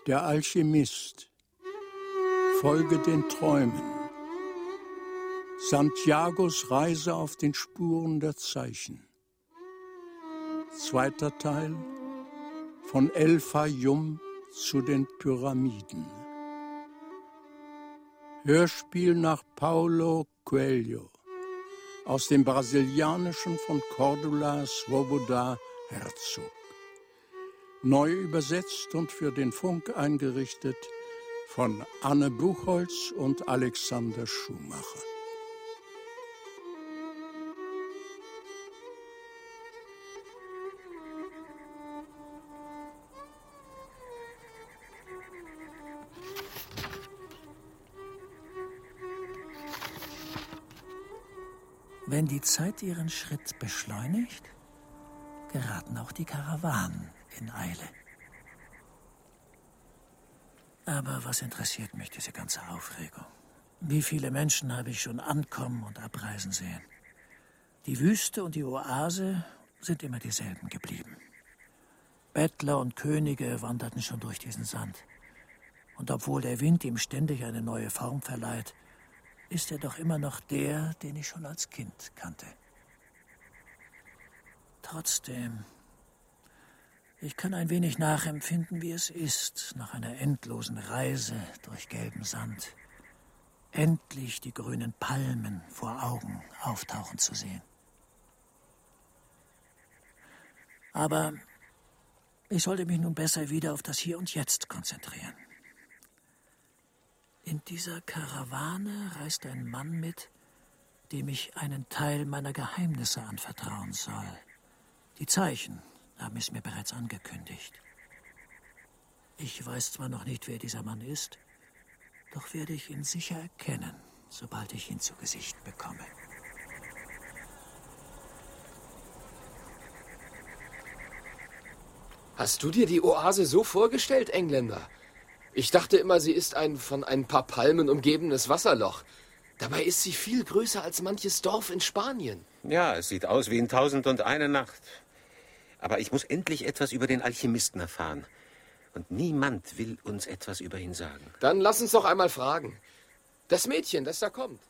Der Alchemist. Folge den Träumen. Santiagos Reise auf den Spuren der Zeichen. Zweiter Teil. Von El Fayum zu den Pyramiden. Hörspiel nach Paulo Coelho. Aus dem Brasilianischen von Cordula Swoboda Herzog. Neu übersetzt und für den Funk eingerichtet von Anne Buchholz und Alexander Schumacher. Wenn die Zeit ihren Schritt beschleunigt, geraten auch die Karawanen in Eile. Aber was interessiert mich diese ganze Aufregung? Wie viele Menschen habe ich schon ankommen und abreisen sehen? Die Wüste und die Oase sind immer dieselben geblieben. Bettler und Könige wanderten schon durch diesen Sand. Und obwohl der Wind ihm ständig eine neue Form verleiht, ist er doch immer noch der, den ich schon als Kind kannte. Trotzdem, ich kann ein wenig nachempfinden, wie es ist, nach einer endlosen Reise durch gelben Sand, endlich die grünen Palmen vor Augen auftauchen zu sehen. Aber ich sollte mich nun besser wieder auf das Hier und Jetzt konzentrieren. In dieser Karawane reist ein Mann mit, dem ich einen Teil meiner Geheimnisse anvertrauen soll. Die Zeichen haben es mir bereits angekündigt. Ich weiß zwar noch nicht, wer dieser Mann ist, doch werde ich ihn sicher erkennen, sobald ich ihn zu Gesicht bekomme. Hast du dir die Oase so vorgestellt, Engländer? Ich dachte immer, sie ist ein von ein paar Palmen umgebenes Wasserloch. Dabei ist sie viel größer als manches Dorf in Spanien. Ja, es sieht aus wie in 1001 Nacht. Aber ich muss endlich etwas über den Alchemisten erfahren. Und niemand will uns etwas über ihn sagen. Dann lass uns doch einmal fragen. Das Mädchen, das da kommt.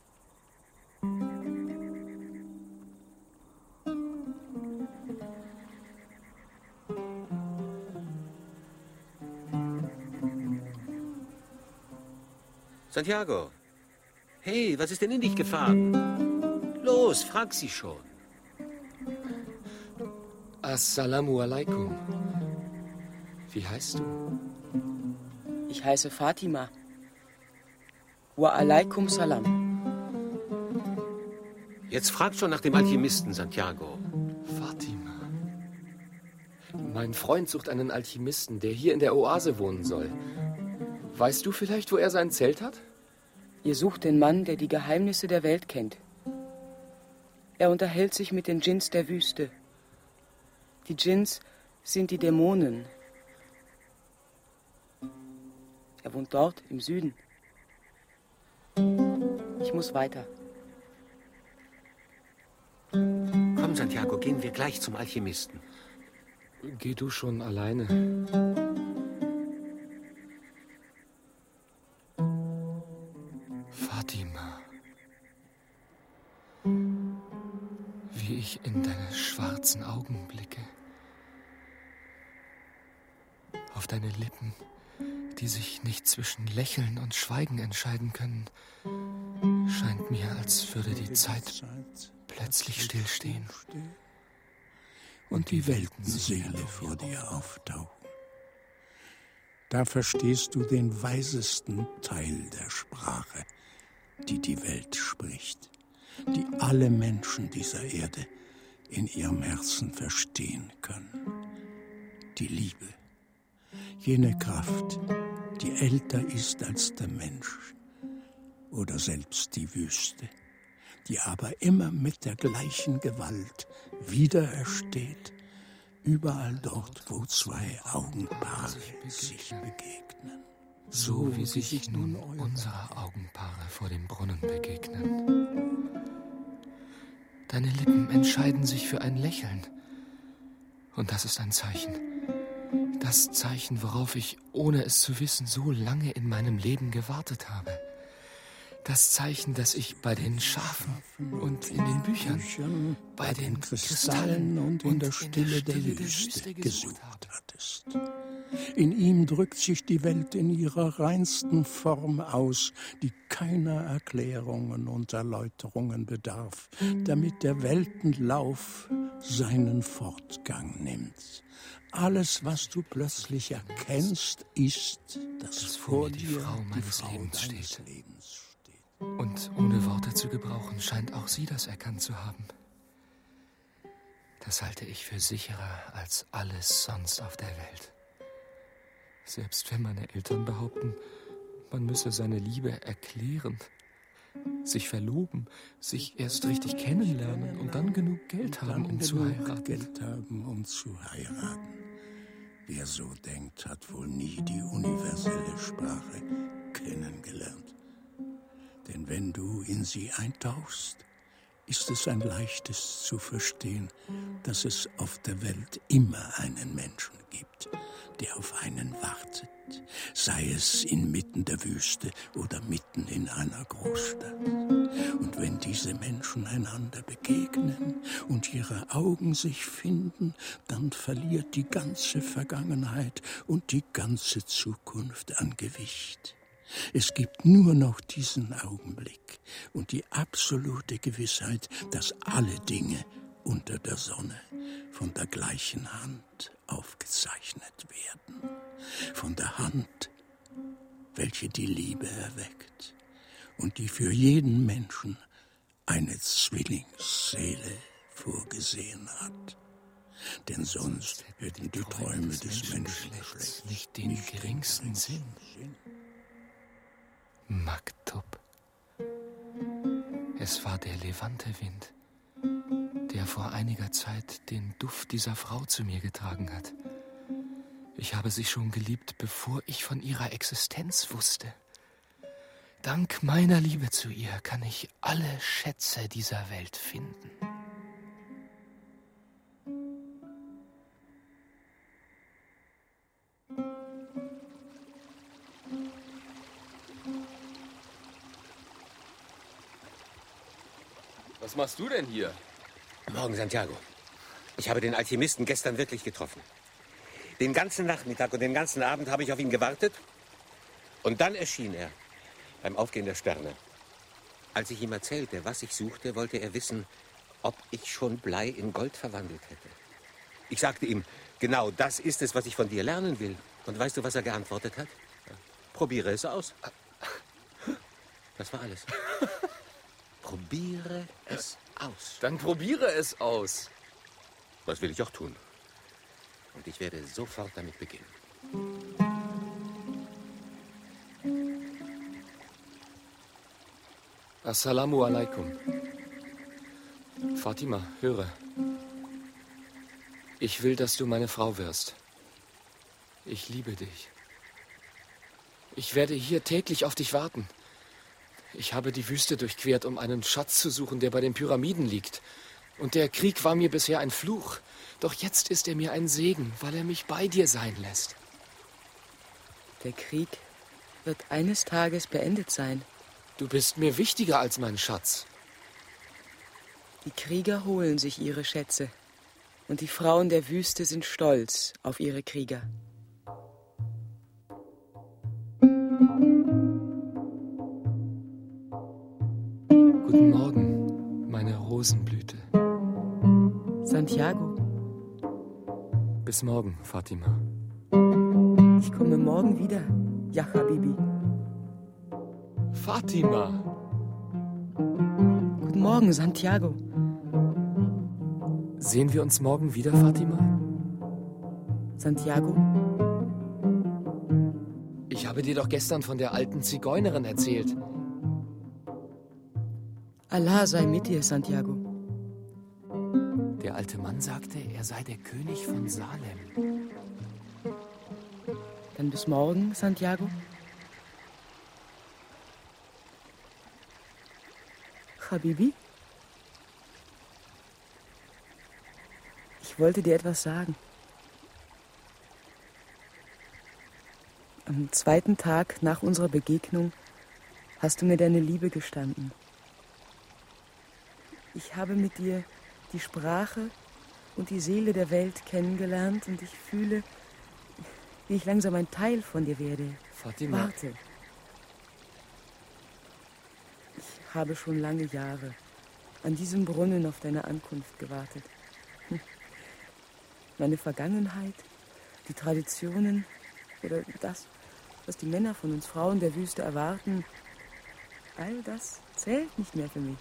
Santiago, hey, was ist denn in dich gefahren? Los, frag sie schon. Assalamu alaikum. Wie heißt du? Ich heiße Fatima. Wa alaikum salam. Jetzt frag schon nach dem Alchemisten, Santiago. Fatima. Mein Freund sucht einen Alchemisten, der hier in der Oase wohnen soll. Weißt du vielleicht, wo er sein Zelt hat? Ihr sucht den Mann, der die Geheimnisse der Welt kennt. Er unterhält sich mit den Dschinns der Wüste. Die Dschinns sind die Dämonen. Er wohnt dort, im Süden. Ich muss weiter. Komm, Santiago, gehen wir gleich zum Alchemisten. Geh du schon alleine. Fatima. Wie ich in deine schwarzen Augen blicke. Auf deine Lippen, die sich nicht zwischen Lächeln und Schweigen entscheiden können, scheint mir, als würde die Zeit plötzlich stillstehen und die Weltenseele vor dir auftauchen. Da verstehst du den weisesten Teil der Sprache, die die Welt spricht, die alle Menschen dieser Erde in ihrem Herzen verstehen können. Die Liebe, jene Kraft, die älter ist als der Mensch oder selbst die Wüste, die aber immer mit der gleichen Gewalt wiederersteht, überall dort, wo zwei Augenpaare sich begegnen. So wie sich nun unsere Augenpaare vor dem Brunnen begegnen. Deine Lippen entscheiden sich für ein Lächeln. Und das ist ein Zeichen. Das Zeichen, worauf ich, ohne es zu wissen, so lange in meinem Leben gewartet habe. Das Zeichen, das ich bei den Schafen und in den Büchern, bei den Kristallen und in der Stille der Wüste gesucht hattest. In ihm drückt sich die Welt in ihrer reinsten Form aus, die keiner Erklärungen und Erläuterungen bedarf, damit der Weltenlauf seinen Fortgang nimmt. Alles, was du plötzlich erkennst, ist, dass vor dir die Frau meines Lebens steht. Und ohne Worte zu gebrauchen, scheint auch sie das erkannt zu haben. Das halte ich für sicherer als alles sonst auf der Welt. Selbst wenn meine Eltern behaupten, man müsse seine Liebe erklären, sich verloben, sich erst richtig kennenlernen und dann genug Geld haben, um zu heiraten. Wer so denkt, hat wohl nie die universelle Sprache kennengelernt. Denn wenn du in sie eintauchst, ist es ein leichtes zu verstehen, dass es auf der Welt immer einen Menschen gibt, der auf einen wartet, sei es inmitten der Wüste oder mitten in einer Großstadt. Und wenn diese Menschen einander begegnen und ihre Augen sich finden, dann verliert die ganze Vergangenheit und die ganze Zukunft an Gewicht. Es gibt nur noch diesen Augenblick und die absolute Gewissheit, dass alle Dinge unter der Sonne von der gleichen Hand aufgezeichnet werden. Von der Hand, welche die Liebe erweckt und die für jeden Menschen eine Zwillingsseele vorgesehen hat. Denn sonst hätten die Träume des Menschengeschlechts nicht den geringsten Sinn. Maktub. Es war der Levante-Wind, der vor einiger Zeit den Duft dieser Frau zu mir getragen hat. Ich habe sie schon geliebt, bevor ich von ihrer Existenz wusste. Dank meiner Liebe zu ihr kann ich alle Schätze dieser Welt finden. Was machst du denn hier? Morgen, Santiago. Ich habe den Alchemisten gestern wirklich getroffen. Den ganzen Nachmittag und den ganzen Abend habe ich auf ihn gewartet. Und dann erschien er beim Aufgehen der Sterne. Als ich ihm erzählte, was ich suchte, wollte er wissen, ob ich schon Blei in Gold verwandelt hätte. Ich sagte ihm, genau das ist es, was ich von dir lernen will. Und weißt du, was er geantwortet hat? Probiere es aus. Das war alles. Probiere es aus. Dann probiere es aus. Das will ich auch tun. Und ich werde sofort damit beginnen. Assalamu alaikum. Fatima, höre. Ich will, dass du meine Frau wirst. Ich liebe dich. Ich werde hier täglich auf dich warten. Ich habe die Wüste durchquert, um einen Schatz zu suchen, der bei den Pyramiden liegt. Und der Krieg war mir bisher ein Fluch. Doch jetzt ist er mir ein Segen, weil er mich bei dir sein lässt. Der Krieg wird eines Tages beendet sein. Du bist mir wichtiger als mein Schatz. Die Krieger holen sich ihre Schätze. Und die Frauen der Wüste sind stolz auf ihre Krieger. Guten Morgen, meine Rosenblüte. Santiago. Bis morgen, Fatima. Ich komme morgen wieder, ja, Habibi. Fatima. Guten Morgen, Santiago. Sehen wir uns morgen wieder, Fatima? Santiago? Ich habe dir doch gestern von der alten Zigeunerin erzählt. Allah sei mit dir, Santiago. Der alte Mann sagte, er sei der König von Salem. Dann bis morgen, Santiago. Habibi? Ich wollte dir etwas sagen. Am 2. Tag nach unserer Begegnung hast du mir deine Liebe gestanden. Ich habe mit dir die Sprache und die Seele der Welt kennengelernt und ich fühle, wie ich langsam ein Teil von dir werde. Fatima. Warte. Ich habe schon lange Jahre an diesem Brunnen auf deine Ankunft gewartet. Meine Vergangenheit, die Traditionen oder das, was die Männer von uns Frauen der Wüste erwarten, all das zählt nicht mehr für mich.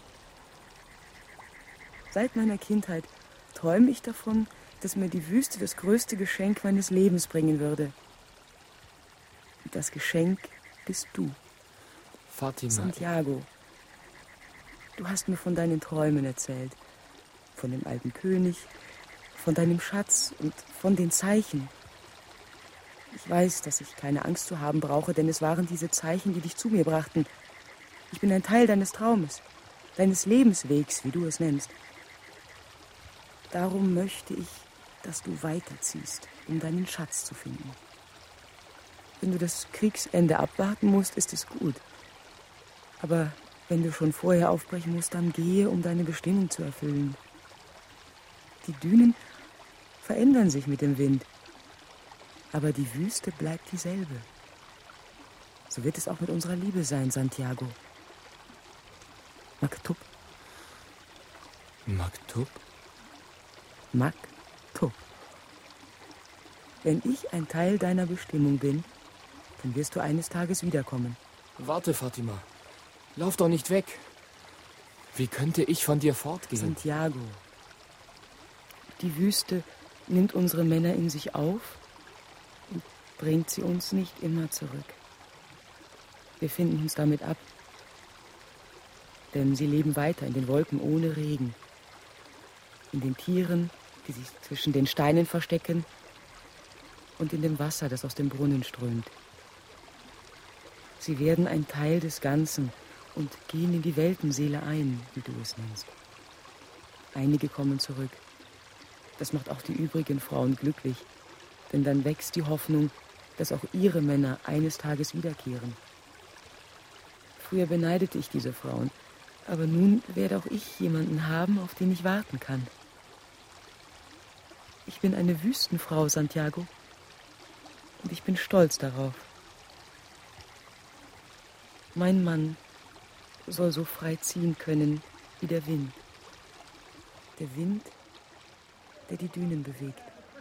Seit meiner Kindheit träume ich davon, dass mir die Wüste das größte Geschenk meines Lebens bringen würde. Und das Geschenk bist du. Fatima. Santiago. Du hast mir von deinen Träumen erzählt. Von dem alten König, von deinem Schatz und von den Zeichen. Ich weiß, dass ich keine Angst zu haben brauche, denn es waren diese Zeichen, die dich zu mir brachten. Ich bin ein Teil deines Traumes, deines Lebenswegs, wie du es nennst. Darum möchte ich, dass du weiterziehst, um deinen Schatz zu finden. Wenn du das Kriegsende abwarten musst, ist es gut. Aber wenn du schon vorher aufbrechen musst, dann gehe, um deine Bestimmung zu erfüllen. Die Dünen verändern sich mit dem Wind, aber die Wüste bleibt dieselbe. So wird es auch mit unserer Liebe sein, Santiago. Maktub. Maktub? Maktub. Wenn ich ein Teil deiner Bestimmung bin, dann wirst du eines Tages wiederkommen. Warte, Fatima. Lauf doch nicht weg. Wie könnte ich von dir fortgehen? Santiago. Die Wüste nimmt unsere Männer in sich auf und bringt sie uns nicht immer zurück. Wir finden uns damit ab. Denn sie leben weiter in den Wolken ohne Regen. In den Tieren, die sich zwischen den Steinen verstecken, und in dem Wasser, das aus dem Brunnen strömt. Sie werden ein Teil des Ganzen und gehen in die Weltenseele ein, wie du es nennst. Einige kommen zurück. Das macht auch die übrigen Frauen glücklich, denn dann wächst die Hoffnung, dass auch ihre Männer eines Tages wiederkehren. Früher beneidete ich diese Frauen, aber nun werde auch ich jemanden haben, auf den ich warten kann. Ich bin eine Wüstenfrau, Santiago, und ich bin stolz darauf. Mein Mann soll so frei ziehen können wie der Wind. Der Wind, der die Dünen bewegt.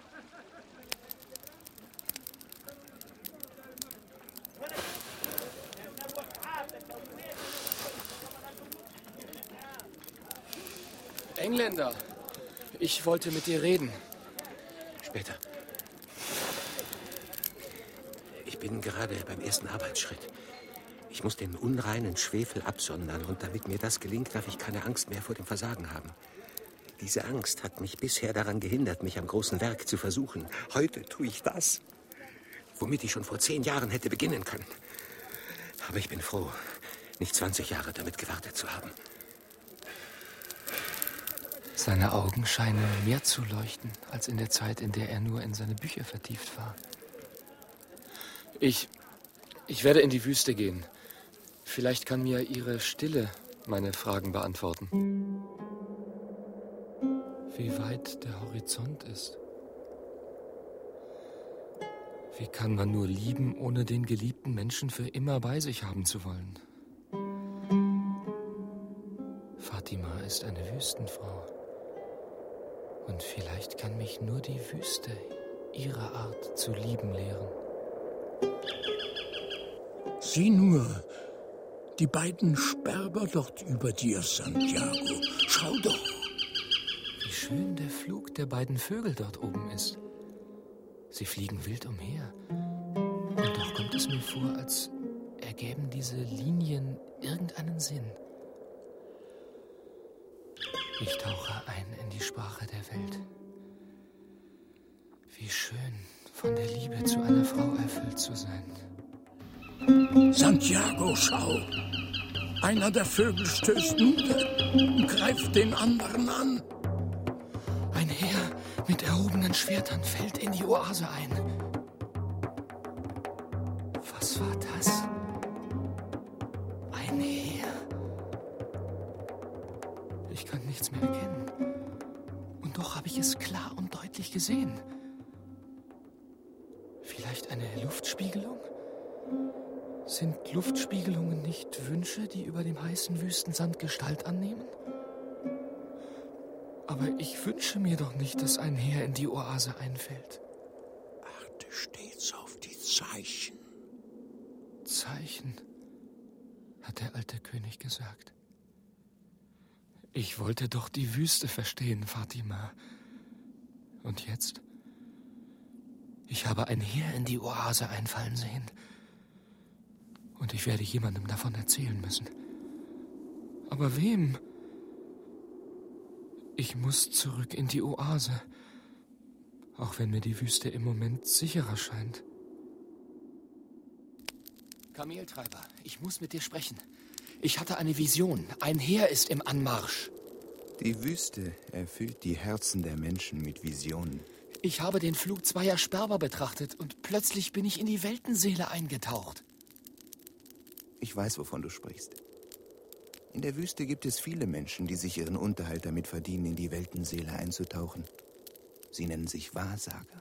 Engländer, ich wollte mit dir reden. Später. Ich bin gerade beim ersten Arbeitsschritt. Ich muss den unreinen Schwefel absondern und damit mir das gelingt, darf ich keine Angst mehr vor dem Versagen haben. Diese Angst hat mich bisher daran gehindert, mich am großen Werk zu versuchen. Heute tue ich das, womit ich schon vor 10 Jahren hätte beginnen können. Aber ich bin froh, nicht 20 Jahre damit gewartet zu haben. Seine Augen scheinen mehr zu leuchten, als in der Zeit, in der er nur in seine Bücher vertieft war. Ich werde in die Wüste gehen. Vielleicht kann mir Ihre Stille meine Fragen beantworten. Wie weit der Horizont ist. Wie kann man nur lieben, ohne den geliebten Menschen für immer bei sich haben zu wollen? Fatima ist eine Wüstenfrau. Und vielleicht kann mich nur die Wüste ihre Art zu lieben lehren. Sieh nur, die beiden Sperber dort über dir, Santiago. Schau doch. Wie schön der Flug der beiden Vögel dort oben ist. Sie fliegen wild umher. Und doch kommt es mir vor, als ergäben diese Linien irgendeinen Sinn. Ich tauche ein in die Sprache der Welt. Wie schön, von der Liebe zu einer Frau erfüllt zu sein. Santiago, schau. Einer der Vögel stößt nieder und greift den anderen an. Ein Heer mit erhobenen Schwertern fällt in die Oase ein. Was war das? Ein Heer. Ich kann nichts mehr erkennen. Und doch habe ich es klar und deutlich gesehen. Vielleicht eine Luftspiegelung? Sind Luftspiegelungen nicht Wünsche, die über dem heißen Wüstensand Gestalt annehmen? Aber ich wünsche mir doch nicht, dass ein Heer in die Oase einfällt. Achte stets auf die Zeichen. Zeichen, hat der alte König gesagt. Ich wollte doch die Wüste verstehen, Fatima. Und jetzt? Ich habe ein Heer in die Oase einfallen sehen. Und ich werde jemandem davon erzählen müssen. Aber wem? Ich muss zurück in die Oase. Auch wenn mir die Wüste im Moment sicherer scheint. Kameltreiber, ich muss mit dir sprechen. Ich hatte eine Vision. Ein Heer ist im Anmarsch. Die Wüste erfüllt die Herzen der Menschen mit Visionen. Ich habe den Flug zweier Sperber betrachtet und plötzlich bin ich in die Weltenseele eingetaucht. Ich weiß, wovon du sprichst. In der Wüste gibt es viele Menschen, die sich ihren Unterhalt damit verdienen, in die Weltenseele einzutauchen. Sie nennen sich Wahrsager.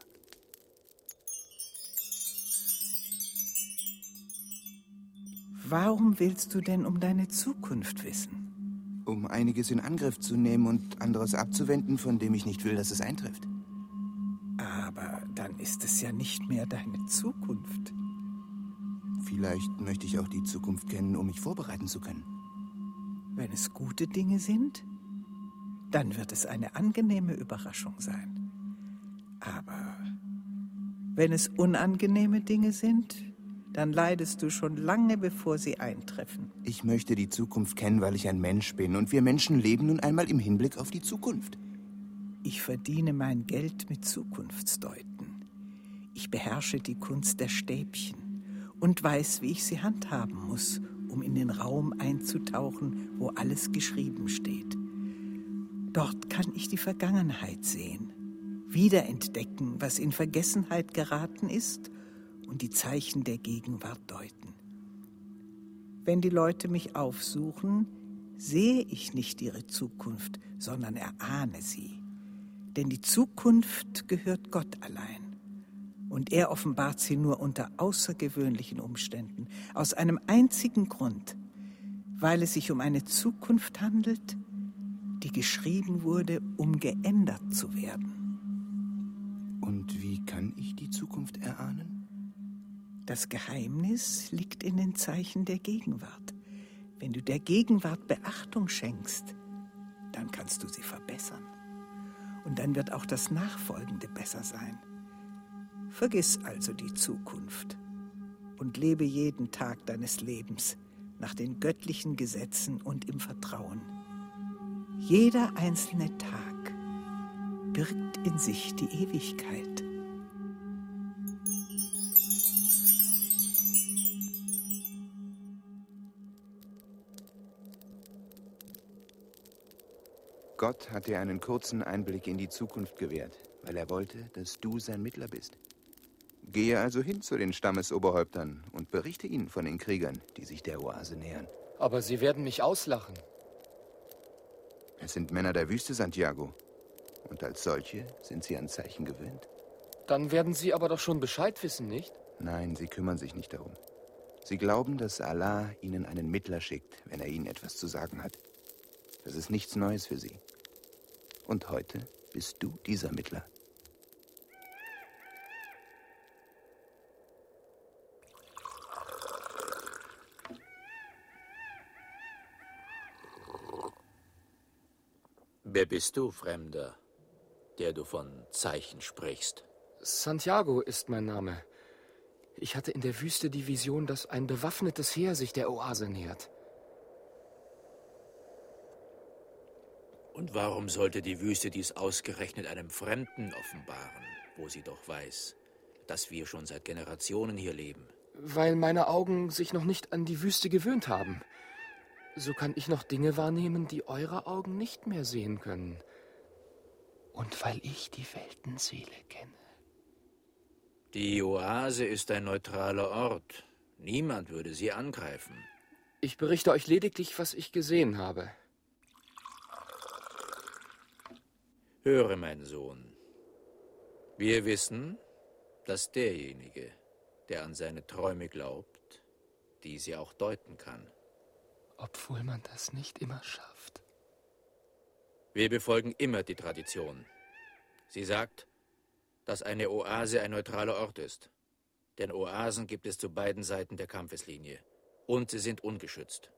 Warum willst du denn um deine Zukunft wissen? Um einiges in Angriff zu nehmen und anderes abzuwenden, von dem ich nicht will, dass es eintrifft. Aber dann ist es ja nicht mehr deine Zukunft. Vielleicht möchte ich auch die Zukunft kennen, um mich vorbereiten zu können. Wenn es gute Dinge sind, dann wird es eine angenehme Überraschung sein. Aber wenn es unangenehme Dinge sind, dann leidest du schon lange, bevor sie eintreffen. Ich möchte die Zukunft kennen, weil ich ein Mensch bin. Und wir Menschen leben nun einmal im Hinblick auf die Zukunft. Ich verdiene mein Geld mit Zukunftsdeuten. Ich beherrsche die Kunst der Stäbchen und weiß, wie ich sie handhaben muss, um in den Raum einzutauchen, wo alles geschrieben steht. Dort kann ich die Vergangenheit sehen, wiederentdecken, was in Vergessenheit geraten ist und die Zeichen der Gegenwart deuten. Wenn die Leute mich aufsuchen, sehe ich nicht ihre Zukunft, sondern erahne sie. Denn die Zukunft gehört Gott allein. Und er offenbart sie nur unter außergewöhnlichen Umständen, aus einem einzigen Grund, weil es sich um eine Zukunft handelt, die geschrieben wurde, um geändert zu werden. Und wie kann ich die Zukunft erahnen? Das Geheimnis liegt in den Zeichen der Gegenwart. Wenn du der Gegenwart Beachtung schenkst, dann kannst du sie verbessern. Und dann wird auch das Nachfolgende besser sein. Vergiss also die Zukunft und lebe jeden Tag deines Lebens nach den göttlichen Gesetzen und im Vertrauen. Jeder einzelne Tag birgt in sich die Ewigkeit. Gott hat dir einen kurzen Einblick in die Zukunft gewährt, weil er wollte, dass du sein Mittler bist. Gehe also hin zu den Stammesoberhäuptern und berichte ihnen von den Kriegern, die sich der Oase nähern. Aber sie werden mich auslachen. Es sind Männer der Wüste, Santiago. Und als solche sind sie an Zeichen gewöhnt. Dann werden sie aber doch schon Bescheid wissen, nicht? Nein, sie kümmern sich nicht darum. Sie glauben, dass Allah ihnen einen Mittler schickt, wenn er ihnen etwas zu sagen hat. Das ist nichts Neues für sie. Und heute bist du dieser Mittler. Wer bist du, Fremder, der du von Zeichen sprichst? Santiago ist mein Name. Ich hatte in der Wüste die Vision, dass ein bewaffnetes Heer sich der Oase nähert. Und warum sollte die Wüste dies ausgerechnet einem Fremden offenbaren, wo sie doch weiß, dass wir schon seit Generationen hier leben? Weil meine Augen sich noch nicht an die Wüste gewöhnt haben. So kann ich noch Dinge wahrnehmen, die eure Augen nicht mehr sehen können. Und weil ich die Weltenseele kenne. Die Oase ist ein neutraler Ort, Niemand würde sie angreifen. Ich berichte euch lediglich, was ich gesehen habe. Höre, mein Sohn. Wir wissen, dass derjenige, der an seine Träume glaubt, diese auch deuten kann. Obwohl man das nicht immer schafft. Wir befolgen immer die Tradition. Sie sagt, dass eine Oase ein neutraler Ort ist. Denn Oasen gibt es zu beiden Seiten der Kampfeslinie. Und sie sind ungeschützt.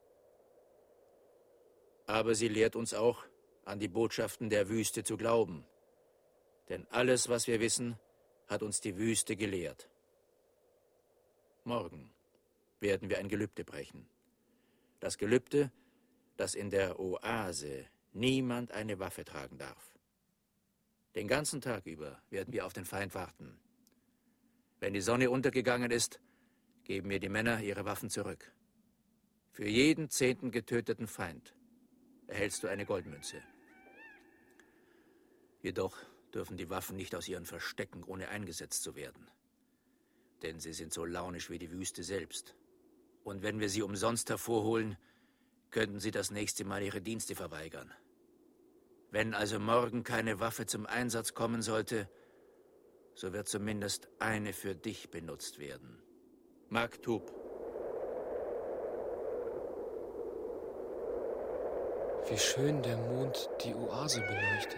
Aber sie lehrt uns auch, an die Botschaften der Wüste zu glauben. Denn alles, was wir wissen, hat uns die Wüste gelehrt. Morgen werden wir ein Gelübde brechen. Das Gelübde, dass in der Oase niemand eine Waffe tragen darf. Den ganzen Tag über werden wir auf den Feind warten. Wenn die Sonne untergegangen ist, geben mir die Männer ihre Waffen zurück. Für jeden 10. getöteten Feind erhältst du eine Goldmünze. Jedoch dürfen die Waffen nicht aus ihren Verstecken, ohne eingesetzt zu werden. Denn sie sind so launisch wie die Wüste selbst. Und wenn wir sie umsonst hervorholen, könnten sie das nächste Mal ihre Dienste verweigern. Wenn also morgen keine Waffe zum Einsatz kommen sollte, so wird zumindest eine für dich benutzt werden. Maktub. Wie schön der Mond die Oase beleuchtet.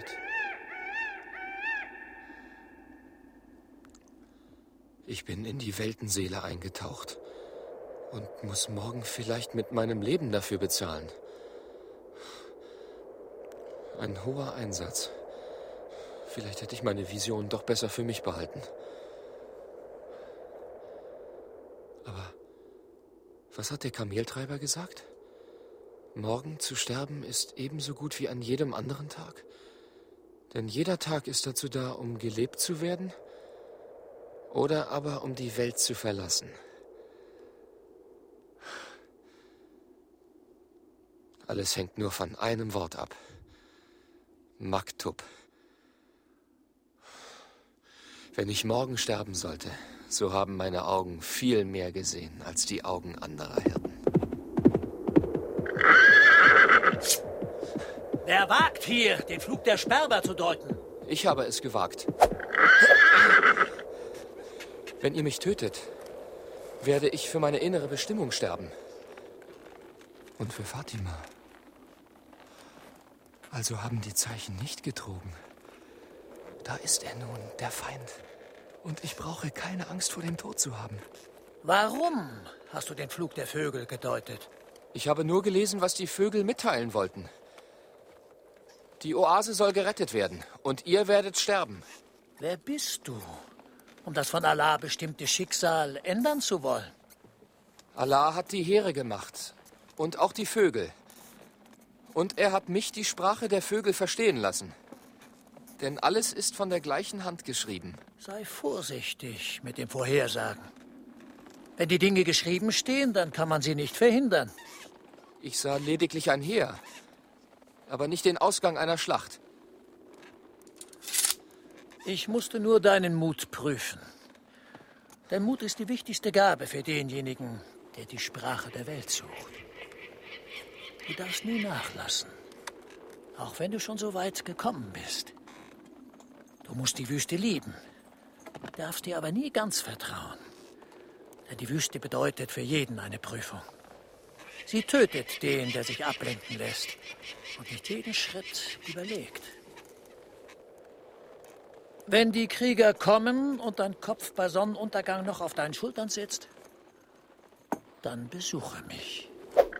Ich bin in die Weltenseele eingetaucht und muss morgen vielleicht mit meinem Leben dafür bezahlen. Ein hoher Einsatz. Vielleicht hätte ich meine Vision doch besser für mich behalten. Aber was hat der Kameltreiber gesagt? Morgen zu sterben ist ebenso gut wie an jedem anderen Tag. Denn jeder Tag ist dazu da, um gelebt zu werden oder aber um die Welt zu verlassen. Alles hängt nur von einem Wort ab. Maktub. Wenn ich morgen sterben sollte, so haben meine Augen viel mehr gesehen als die Augen anderer Hirten. Wer wagt hier, den Flug der Sperber zu deuten? Ich habe es gewagt. Wenn ihr mich tötet, werde ich für meine innere Bestimmung sterben. Und für Fatima. Also haben die Zeichen nicht getrogen. Da ist er nun, der Feind. Und ich brauche keine Angst vor dem Tod zu haben. Warum hast du den Flug der Vögel gedeutet? Ich habe nur gelesen, was die Vögel mitteilen wollten. Die Oase soll gerettet werden und ihr werdet sterben. Wer bist du, um das von Allah bestimmte Schicksal ändern zu wollen? Allah hat die Heere gemacht und auch die Vögel. Und er hat mich die Sprache der Vögel verstehen lassen. Denn alles ist von der gleichen Hand geschrieben. Sei vorsichtig mit dem Vorhersagen. Wenn die Dinge geschrieben stehen, dann kann man sie nicht verhindern. Ich sah lediglich ein Heer, aber nicht den Ausgang einer Schlacht. Ich musste nur deinen Mut prüfen. Der Mut ist die wichtigste Gabe für denjenigen, der die Sprache der Welt sucht. Du darfst nie nachlassen, auch wenn du schon so weit gekommen bist. Du musst die Wüste lieben, darfst dir aber nie ganz vertrauen. Denn die Wüste bedeutet für jeden eine Prüfung. Sie tötet den, der sich ablenken lässt und nicht jeden Schritt überlegt. Wenn die Krieger kommen und dein Kopf bei Sonnenuntergang noch auf deinen Schultern sitzt, dann besuche mich.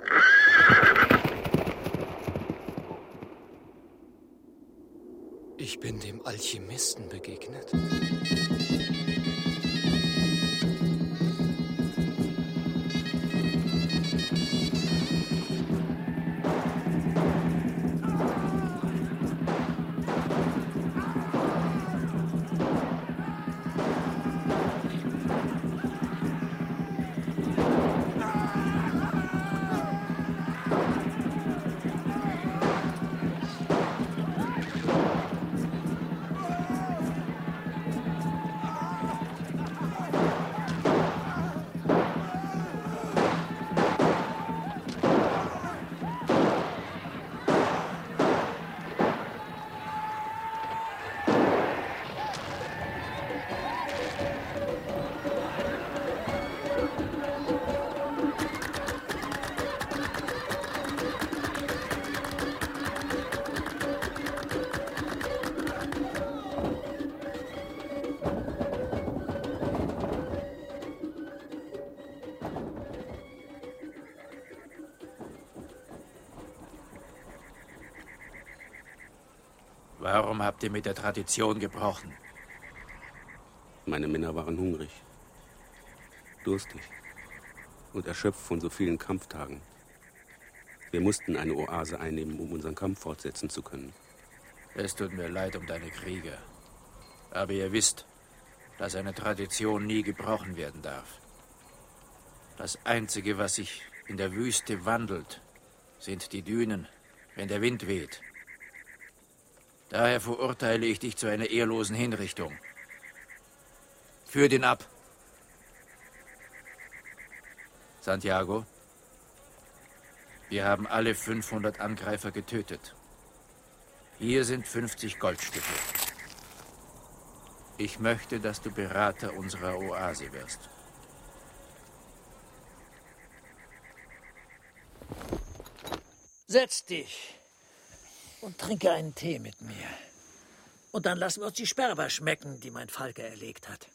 Ich bin dem Alchemisten begegnet. Warum habt ihr mit der Tradition gebrochen? Meine Männer waren hungrig, durstig und erschöpft von so vielen Kampftagen. Wir mussten eine Oase einnehmen, um unseren Kampf fortsetzen zu können. Es tut mir leid um deine Krieger. Aber ihr wisst, dass eine Tradition nie gebrochen werden darf. Das Einzige, was sich in der Wüste wandelt, sind die Dünen, wenn der Wind weht. Daher verurteile ich dich zu einer ehrlosen Hinrichtung. Führ den ab. Santiago, wir haben alle 500 Angreifer getötet. Hier sind 50 Goldstücke. Ich möchte, dass du Berater unserer Oase wirst. Setz dich und trinke einen Tee mit mir. Und dann lassen wir uns die Sperber schmecken, die mein Falke erlegt hat.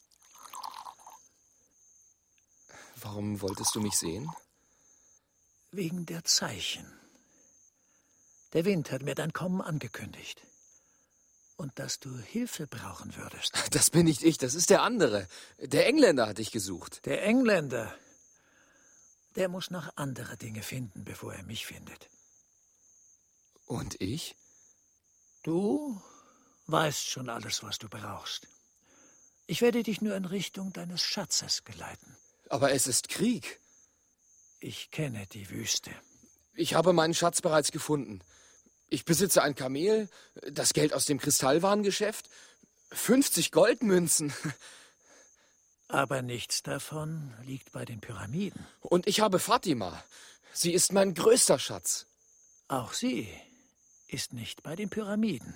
Warum wolltest du mich sehen? Wegen der Zeichen. Der Wind hat mir dein Kommen angekündigt. Und dass du Hilfe brauchen würdest. Das bin nicht ich, das ist der andere. Der Engländer hat dich gesucht. Der Engländer? Der muss noch andere Dinge finden, bevor er mich findet. Und ich? Du weißt schon alles, was du brauchst. Ich werde dich nur in Richtung deines Schatzes geleiten. Aber es ist Krieg. Ich kenne die Wüste. Ich habe meinen Schatz bereits gefunden. Ich besitze ein Kamel, das Geld aus dem Kristallwarengeschäft, 50 Goldmünzen. Aber nichts davon liegt bei den Pyramiden. Und ich habe Fatima. Sie ist mein größter Schatz. Auch sie ist nicht bei den Pyramiden.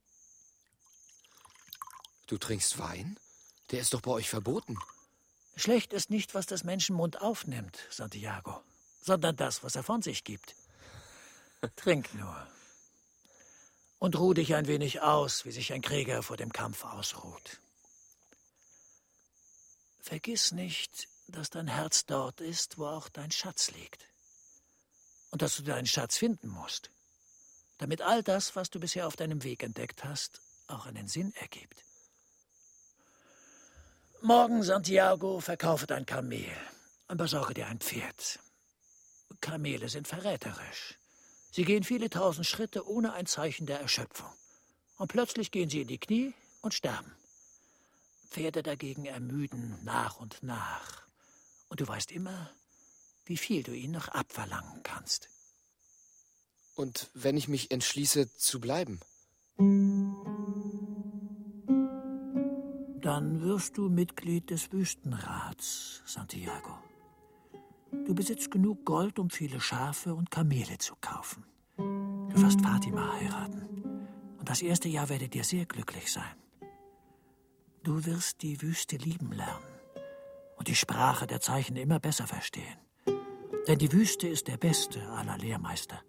Du trinkst Wein? Der ist doch bei euch verboten. Schlecht ist nicht, was das Menschenmund aufnimmt, Santiago, sondern das, was er von sich gibt. Trink nur. Und ruh dich ein wenig aus, wie sich ein Krieger vor dem Kampf ausruht. Vergiss nicht, dass dein Herz dort ist, wo auch dein Schatz liegt. Und dass du deinen Schatz finden musst, damit all das, was du bisher auf deinem Weg entdeckt hast, auch einen Sinn ergibt. Morgen, Santiago, verkaufe dein Kamel und besorge dir ein Pferd. Kamele sind verräterisch. Sie gehen viele tausend Schritte ohne ein Zeichen der Erschöpfung. Und plötzlich gehen sie in die Knie und sterben. Pferde dagegen ermüden nach und nach. Und du weißt immer, wie viel du ihnen noch abverlangen kannst. Und wenn ich mich entschließe, zu bleiben? Dann wirst du Mitglied des Wüstenrats, Santiago. Du besitzt genug Gold, um viele Schafe und Kamele zu kaufen. Du wirst Fatima heiraten. Und das erste Jahr werdet ihr sehr glücklich sein. Du wirst die Wüste lieben lernen und die Sprache der Zeichen immer besser verstehen. Denn die Wüste ist der beste aller Lehrmeister.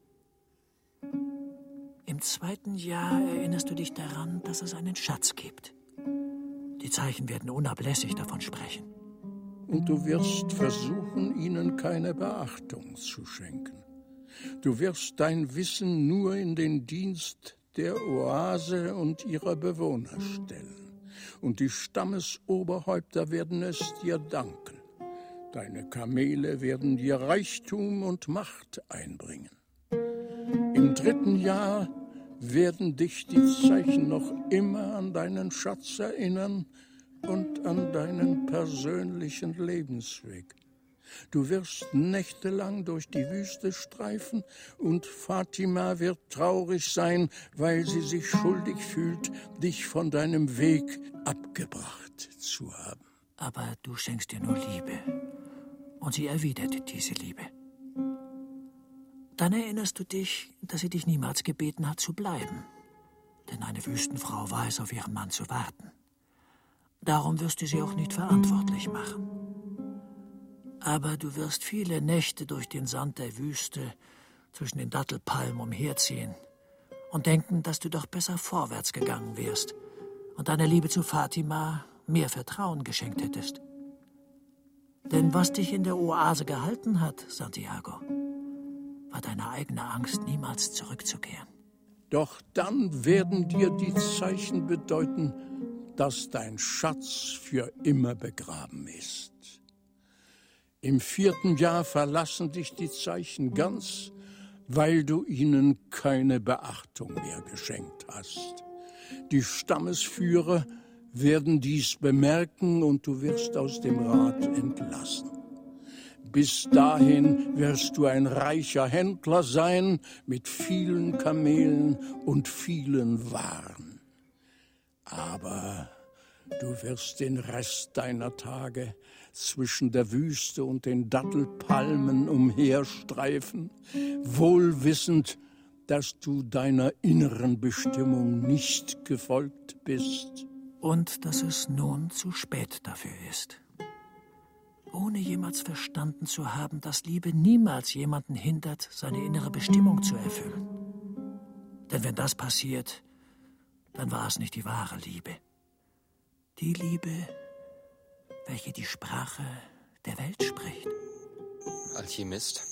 Im 2. Jahr erinnerst du dich daran, dass es einen Schatz gibt. Die Zeichen werden unablässig davon sprechen. Und du wirst versuchen, ihnen keine Beachtung zu schenken. Du wirst dein Wissen nur in den Dienst der Oase und ihrer Bewohner stellen. Und die Stammesoberhäupter werden es dir danken. Deine Kamele werden dir Reichtum und Macht einbringen. Im 3. Jahr werden dich die Zeichen noch immer an deinen Schatz erinnern und an deinen persönlichen Lebensweg. Du wirst nächtelang durch die Wüste streifen und Fatima wird traurig sein, weil sie sich schuldig fühlt, dich von deinem Weg abgebracht zu haben. Aber du schenkst ihr nur Liebe und sie erwidert diese Liebe. Dann erinnerst du dich, dass sie dich niemals gebeten hat, zu bleiben. Denn eine Wüstenfrau weiß, auf ihren Mann zu warten. Darum wirst du sie auch nicht verantwortlich machen. Aber du wirst viele Nächte durch den Sand der Wüste zwischen den Dattelpalmen umherziehen und denken, dass du doch besser vorwärts gegangen wärst und deiner Liebe zu Fatima mehr Vertrauen geschenkt hättest. Denn was dich in der Oase gehalten hat, Santiago, war deine eigene Angst, niemals zurückzukehren. Doch dann werden dir die Zeichen bedeuten, dass dein Schatz für immer begraben ist. Im 4. Jahr verlassen dich die Zeichen ganz, weil du ihnen keine Beachtung mehr geschenkt hast. Die Stammesführer werden dies bemerken und du wirst aus dem Rat entlassen. Bis dahin wirst du ein reicher Händler sein mit vielen Kamelen und vielen Waren. Aber du wirst den Rest deiner Tage zwischen der Wüste und den Dattelpalmen umherstreifen, wohl wissend, dass du deiner inneren Bestimmung nicht gefolgt bist. Und dass es nun zu spät dafür ist. Ohne jemals verstanden zu haben, dass Liebe niemals jemanden hindert, seine innere Bestimmung zu erfüllen. Denn wenn das passiert, dann war es nicht die wahre Liebe. Die Liebe, welche die Sprache der Welt spricht. Alchemist,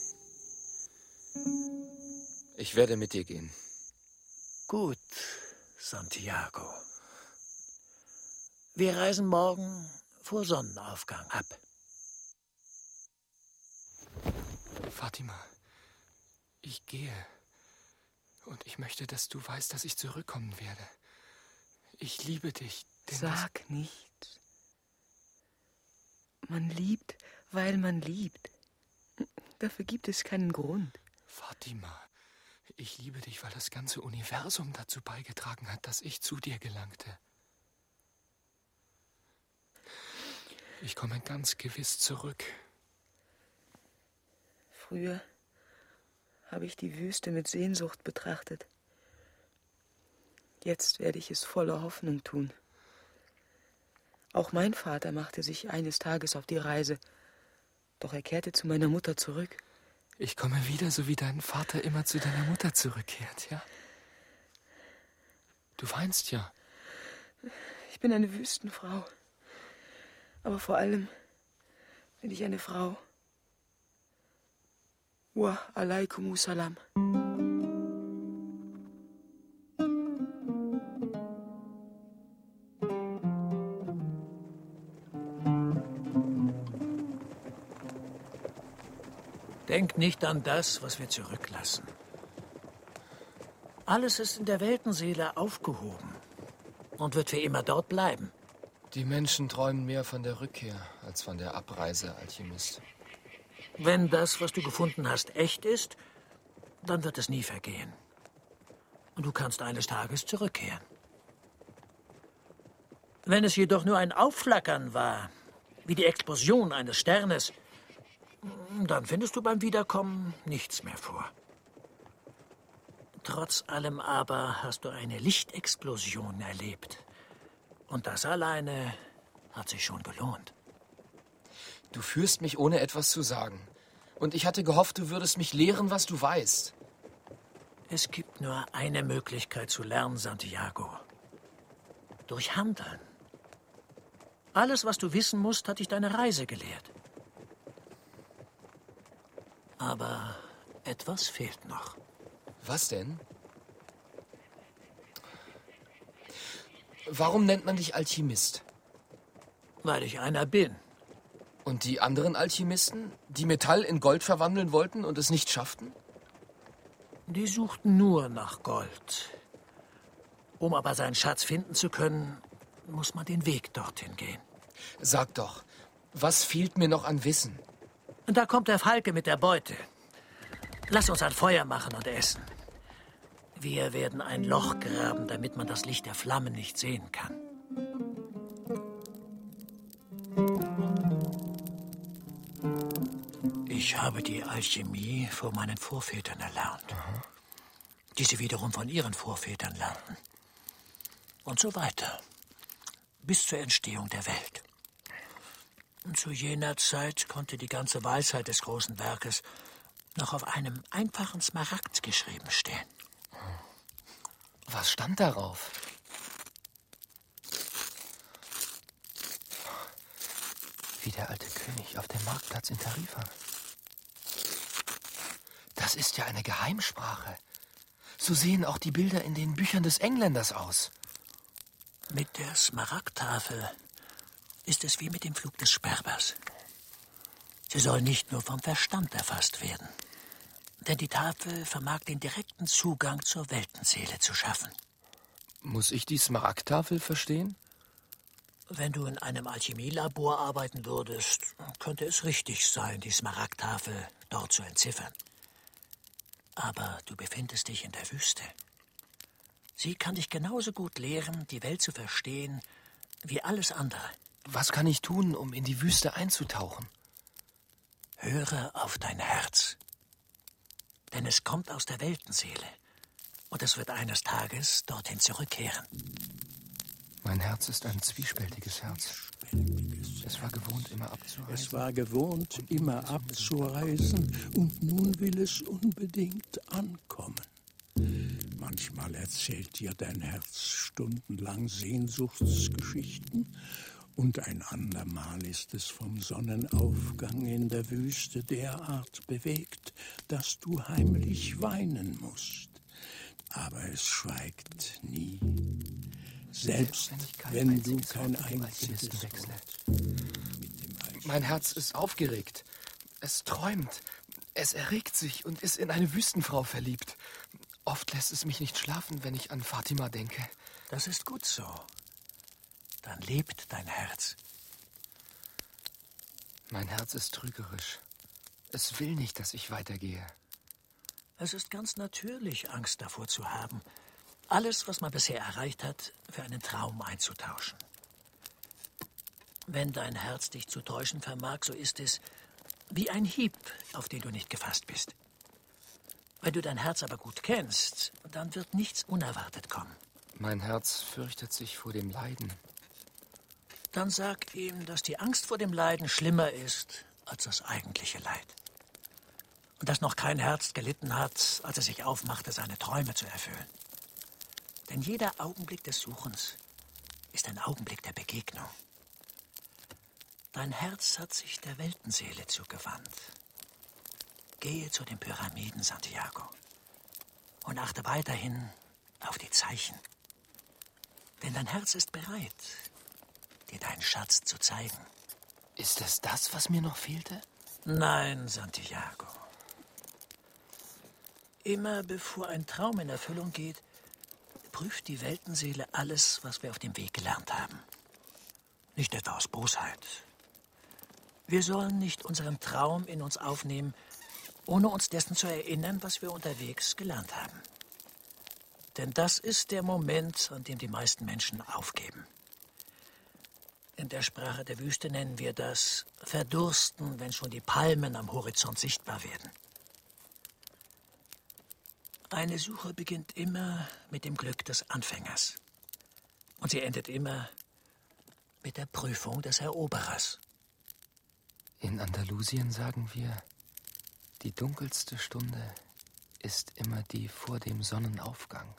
ich werde mit dir gehen. Gut, Santiago. Wir reisen morgen vor Sonnenaufgang ab. Fatima, ich gehe. Und ich möchte, dass du weißt, dass ich zurückkommen werde. Ich liebe dich. Sag nichts. Man liebt, weil man liebt. Dafür gibt es keinen Grund. Fatima, ich liebe dich, weil das ganze Universum dazu beigetragen hat, dass ich zu dir gelangte. Ich komme ganz gewiss zurück. Früher habe ich die Wüste mit Sehnsucht betrachtet. Jetzt werde ich es voller Hoffnung tun. Auch mein Vater machte sich eines Tages auf die Reise, doch er kehrte zu meiner Mutter zurück. Ich komme wieder, so wie dein Vater immer zu deiner Mutter zurückkehrt, ja? Du weinst ja. Ich bin eine Wüstenfrau. Aber vor allem bin ich eine Frau. Wa alaikumus salam. Denk nicht an das, was wir zurücklassen. Alles ist in der Weltenseele aufgehoben und wird für immer dort bleiben. Die Menschen träumen mehr von der Rückkehr als von der Abreise, Alchemist. Wenn das, was du gefunden hast, echt ist, dann wird es nie vergehen. Und du kannst eines Tages zurückkehren. Wenn es jedoch nur ein Aufflackern war, wie die Explosion eines Sternes, dann findest du beim Wiederkommen nichts mehr vor. Trotz allem aber hast du eine Lichtexplosion erlebt. Und das alleine hat sich schon gelohnt. Du führst mich, ohne etwas zu sagen. Und ich hatte gehofft, du würdest mich lehren, was du weißt. Es gibt nur eine Möglichkeit zu lernen, Santiago. Durch Handeln. Alles, was du wissen musst, hat dich deine Reise gelehrt. Aber etwas fehlt noch. Was denn? Warum nennt man dich Alchemist? Weil ich einer bin. Und die anderen Alchemisten, die Metall in Gold verwandeln wollten und es nicht schafften? Die suchten nur nach Gold. Um aber seinen Schatz finden zu können, muss man den Weg dorthin gehen. Sag doch, was fehlt mir noch an Wissen? Und da kommt der Falke mit der Beute. Lass uns ein Feuer machen und essen. Wir werden ein Loch graben, damit man das Licht der Flammen nicht sehen kann. Ich habe die Alchemie von meinen Vorvätern erlernt, die sie wiederum von ihren Vorvätern lernten. Und so weiter, bis zur Entstehung der Welt. Und zu jener Zeit konnte die ganze Weisheit des großen Werkes noch auf einem einfachen Smaragd geschrieben stehen. Was stand darauf? Wie der alte König auf dem Marktplatz in Tarifa. Das ist ja eine Geheimsprache. So sehen auch die Bilder in den Büchern des Engländers aus. Mit der Smaragdtafel ist es wie mit dem Flug des Sperbers. Sie soll nicht nur vom Verstand erfasst werden, denn die Tafel vermag den direkten Zugang zur Weltenseele zu schaffen. Muss ich die Smaragdtafel verstehen? Wenn du in einem Alchemielabor arbeiten würdest, könnte es richtig sein, die Smaragdtafel dort zu entziffern. Aber du befindest dich in der Wüste. Sie kann dich genauso gut lehren, die Welt zu verstehen, wie alles andere. Was kann ich tun, um in die Wüste einzutauchen? Höre auf dein Herz. Denn es kommt aus der Weltenseele. Und es wird eines Tages dorthin zurückkehren. Mein Herz ist ein zwiespältiges Herz. Es war gewohnt, immer abzureisen. Und nun will es unbedingt ankommen. Manchmal erzählt dir dein Herz stundenlang Sehnsuchtsgeschichten und ein andermal ist es vom Sonnenaufgang in der Wüste derart bewegt, dass du heimlich weinen musst. Aber es schweigt nie. Selbst wenn du kein einziges Wort. Mein Herz ist aufgeregt. Es träumt. Es erregt sich und ist in eine Wüstenfrau verliebt. Oft lässt es mich nicht schlafen, wenn ich an Fatima denke. Das ist gut so. Dann lebt dein Herz. Mein Herz ist trügerisch. Es will nicht, dass ich weitergehe. Es ist ganz natürlich, Angst davor zu haben, alles, was man bisher erreicht hat, für einen Traum einzutauschen. Wenn dein Herz dich zu täuschen vermag, so ist es wie ein Hieb, auf den du nicht gefasst bist. Wenn du dein Herz aber gut kennst, dann wird nichts unerwartet kommen. Mein Herz fürchtet sich vor dem Leiden. Dann sag ihm, dass die Angst vor dem Leiden schlimmer ist als das eigentliche Leid. Und dass noch kein Herz gelitten hat, als es sich aufmachte, seine Träume zu erfüllen. Denn jeder Augenblick des Suchens ist ein Augenblick der Begegnung. Dein Herz hat sich der Weltenseele zugewandt. Gehe zu den Pyramiden, Santiago, und achte weiterhin auf die Zeichen. Denn dein Herz ist bereit, dir deinen Schatz zu zeigen. Ist es das, was mir noch fehlte? Nein, Santiago. Immer bevor ein Traum in Erfüllung geht, prüft die Weltenseele alles, was wir auf dem Weg gelernt haben. Nicht etwa aus Bosheit. Wir sollen nicht unseren Traum in uns aufnehmen, ohne uns dessen zu erinnern, was wir unterwegs gelernt haben. Denn das ist der Moment, an dem die meisten Menschen aufgeben. In der Sprache der Wüste nennen wir das Verdursten, wenn schon die Palmen am Horizont sichtbar werden. Eine Suche beginnt immer mit dem Glück des Anfängers. Und sie endet immer mit der Prüfung des Eroberers. In Andalusien sagen wir, die dunkelste Stunde ist immer die vor dem Sonnenaufgang.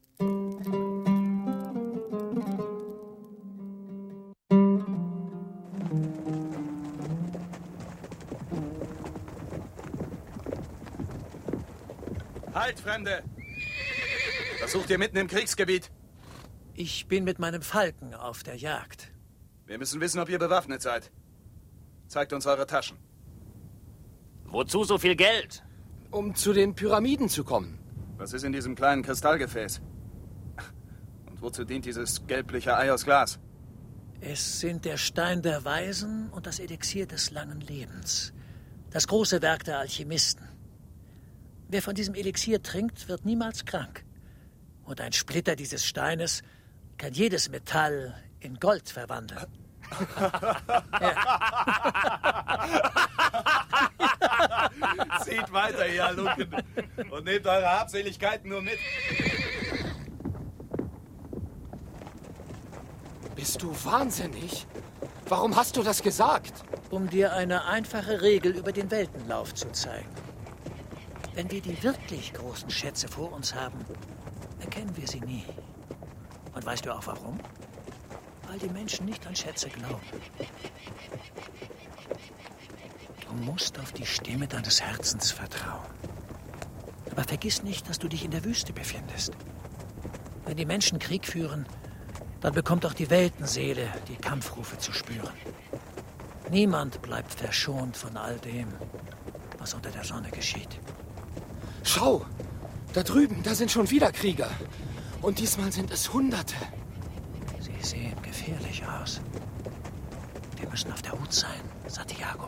Halt, Fremde! Was sucht ihr mitten im Kriegsgebiet? Ich bin mit meinem Falken auf der Jagd. Wir müssen wissen, ob ihr bewaffnet seid. Zeigt uns eure Taschen. Wozu so viel Geld? Um zu den Pyramiden zu kommen. Was ist in diesem kleinen Kristallgefäß? Und wozu dient dieses gelbliche Ei aus Glas? Es sind der Stein der Weisen und das Elixier des langen Lebens. Das große Werk der Alchemisten. Wer von diesem Elixier trinkt, wird niemals krank. Und ein Splitter dieses Steines kann jedes Metall in Gold verwandeln. Zieht weiter, ihr Halunken, und nehmt eure Habseligkeiten nur mit. Bist du wahnsinnig? Warum hast du das gesagt? Um dir eine einfache Regel über den Weltenlauf zu zeigen. Wenn wir die wirklich großen Schätze vor uns haben, erkennen wir sie nie. Und weißt du auch warum? Weil die Menschen nicht an Schätze glauben. Du musst auf die Stimme deines Herzens vertrauen. Aber vergiss nicht, dass du dich in der Wüste befindest. Wenn die Menschen Krieg führen, dann bekommt auch die Weltenseele die Kampfrufe zu spüren. Niemand bleibt verschont von all dem, was unter der Sonne geschieht. Schau, da drüben, da sind schon wieder Krieger. Und diesmal sind es Hunderte. Sie sehen gefährlich aus. Wir müssen auf der Hut sein, Santiago.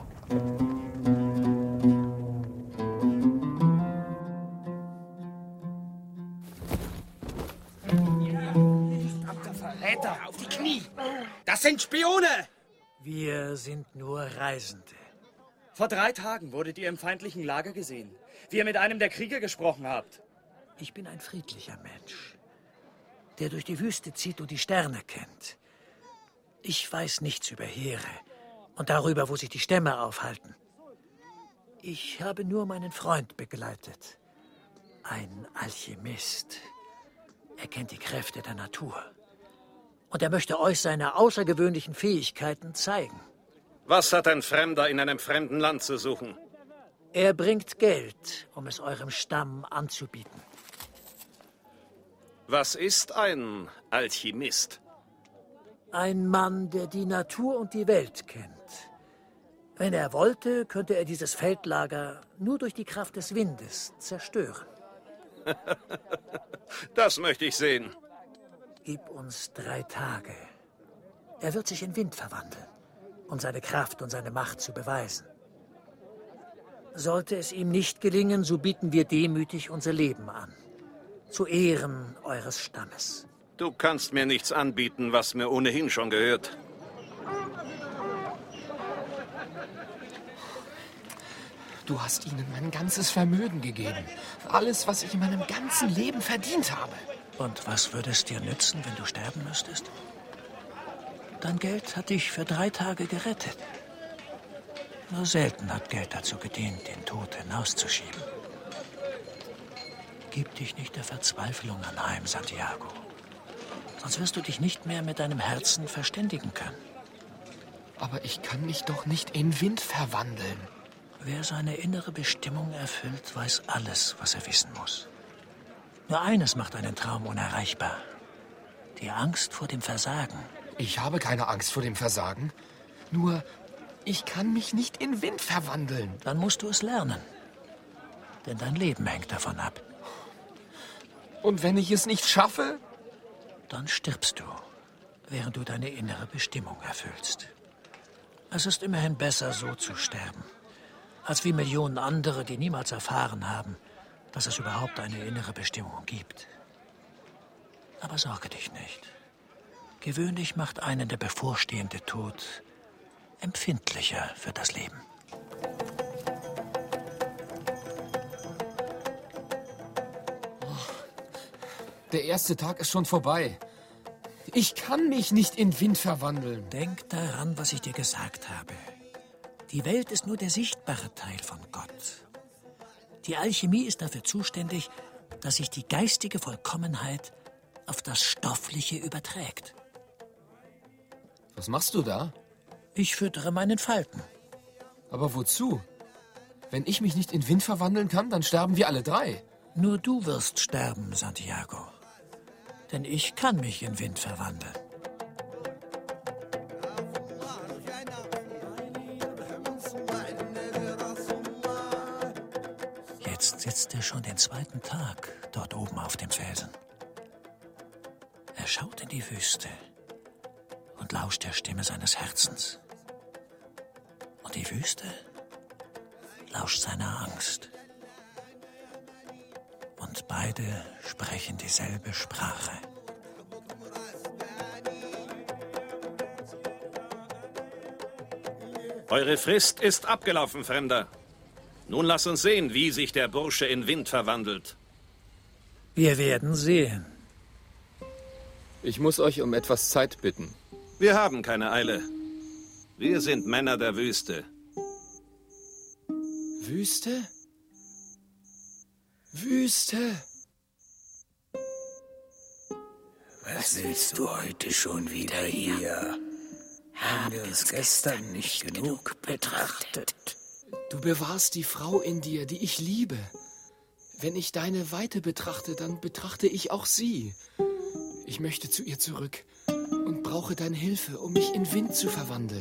Verräter, auf die Knie! Das sind Spione! Wir sind nur Reisende. Vor 3 Tagen wurdet ihr im feindlichen Lager gesehen, wie ihr mit einem der Krieger gesprochen habt. Ich bin ein friedlicher Mensch, der durch die Wüste zieht und die Sterne kennt. Ich weiß nichts über Heere und darüber, wo sich die Stämme aufhalten. Ich habe nur meinen Freund begleitet. Ein Alchemist. Er kennt die Kräfte der Natur. Und er möchte euch seine außergewöhnlichen Fähigkeiten zeigen. Was hat ein Fremder in einem fremden Land zu suchen? Er bringt Geld, um es eurem Stamm anzubieten. Was ist ein Alchemist? Ein Mann, der die Natur und die Welt kennt. Wenn er wollte, könnte er dieses Feldlager nur durch die Kraft des Windes zerstören. Das möchte ich sehen. Gib uns 3 Tage. Er wird sich in Wind verwandeln, um seine Kraft und seine Macht zu beweisen. Sollte es ihm nicht gelingen, so bieten wir demütig unser Leben an. Zu Ehren eures Stammes. Du kannst mir nichts anbieten, was mir ohnehin schon gehört. Du hast ihnen mein ganzes Vermögen gegeben. Alles, was ich in meinem ganzen Leben verdient habe. Und was würde es dir nützen, wenn du sterben müsstest? Dein Geld hat dich für 3 Tage gerettet. Nur selten hat Geld dazu gedient, den Tod hinauszuschieben. Gib dich nicht der Verzweiflung anheim, Santiago. Sonst wirst du dich nicht mehr mit deinem Herzen verständigen können. Aber ich kann mich doch nicht in Wind verwandeln. Wer seine innere Bestimmung erfüllt, weiß alles, was er wissen muss. Nur eines macht einen Traum unerreichbar. Die Angst vor dem Versagen. Ich habe keine Angst vor dem Versagen. Nur, ich kann mich nicht in Wind verwandeln. Dann musst du es lernen. Denn dein Leben hängt davon ab. Und wenn ich es nicht schaffe? Dann stirbst du, während du deine innere Bestimmung erfüllst. Es ist immerhin besser, so zu sterben, als wie Millionen andere, die niemals erfahren haben, dass es überhaupt eine innere Bestimmung gibt. Aber sorge dich nicht. Gewöhnlich macht einen der bevorstehende Tod empfindlicher für das Leben. Der erste Tag ist schon vorbei. Ich kann mich nicht in Wind verwandeln. Denk daran, was ich dir gesagt habe. Die Welt ist nur der sichtbare Teil von Gott. Die Alchemie ist dafür zuständig, dass sich die geistige Vollkommenheit auf das Stoffliche überträgt. Was machst du da? Ich füttere meinen Falken. Aber wozu? Wenn ich mich nicht in Wind verwandeln kann, dann sterben wir alle 3. Nur du wirst sterben, Santiago. Denn ich kann mich in Wind verwandeln. Jetzt sitzt er schon den 2. Tag dort oben auf dem Felsen. Er schaut in die Wüste und lauscht der Stimme seines Herzens. Und die Wüste lauscht seiner Angst. Und beide sprechen dieselbe Sprache. Eure Frist ist abgelaufen, Fremder. Nun lass uns sehen, wie sich der Bursche in Wind verwandelt. Wir werden sehen. Ich muss euch um etwas Zeit bitten. Wir haben keine Eile. Wir sind Männer der Wüste. Wüste? Wüste! Was willst du heute schon wieder hier? Haben wir uns gestern nicht genug betrachtet? Du bewahrst die Frau in dir, die ich liebe. Wenn ich deine Weite betrachte, dann betrachte ich auch sie. Ich möchte zu ihr zurück und brauche deine Hilfe, um mich in Wind zu verwandeln.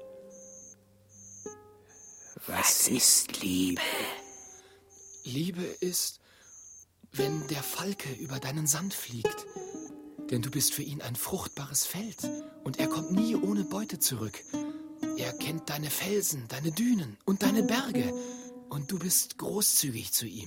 Was ist Liebe? Liebe ist, wenn der Falke über deinen Sand fliegt. Denn du bist für ihn ein fruchtbares Feld und er kommt nie ohne Beute zurück. Er kennt deine Felsen, deine Dünen und deine Berge und du bist großzügig zu ihm.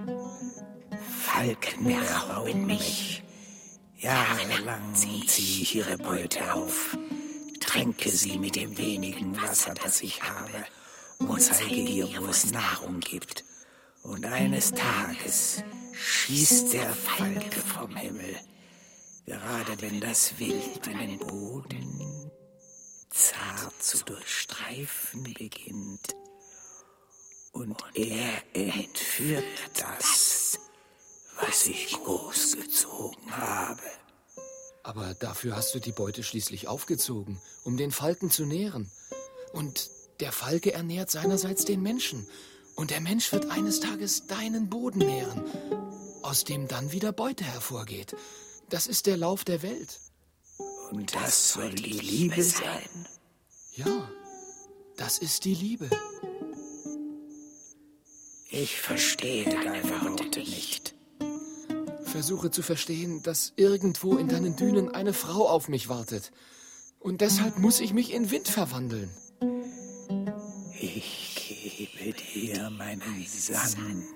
Falken rauben mich. Jahrelang ziehe ich ihre Beute auf, tränke sie mit dem wenigen Wasser, das ich habe, und zeige ihr, wo es Nahrung gibt. Und eines Tages schießt der Falke vom Himmel, gerade wenn das Wild meinen Boden zart zu durchstreifen beginnt. Und er entführt das, was ich großgezogen habe. Aber dafür hast du die Beute schließlich aufgezogen, um den Falken zu nähren. Und der Falke ernährt seinerseits den Menschen. Und der Mensch wird eines Tages deinen Boden nähren, aus dem dann wieder Beute hervorgeht. Das ist der Lauf der Welt. Und das soll die Liebe sein? Ja, das ist die Liebe. Ich verstehe deine Worte nicht. Versuche zu verstehen, dass irgendwo in deinen Dünen eine Frau auf mich wartet. Und deshalb muss ich mich in Wind verwandeln. Ich gebe dir meinen Sand,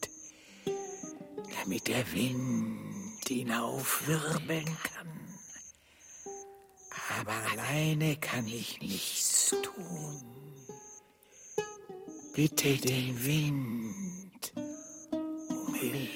damit der Wind ihn aufwirbeln kann. Aber alleine kann ich nichts tun. Bitte den Wind um Hilfe.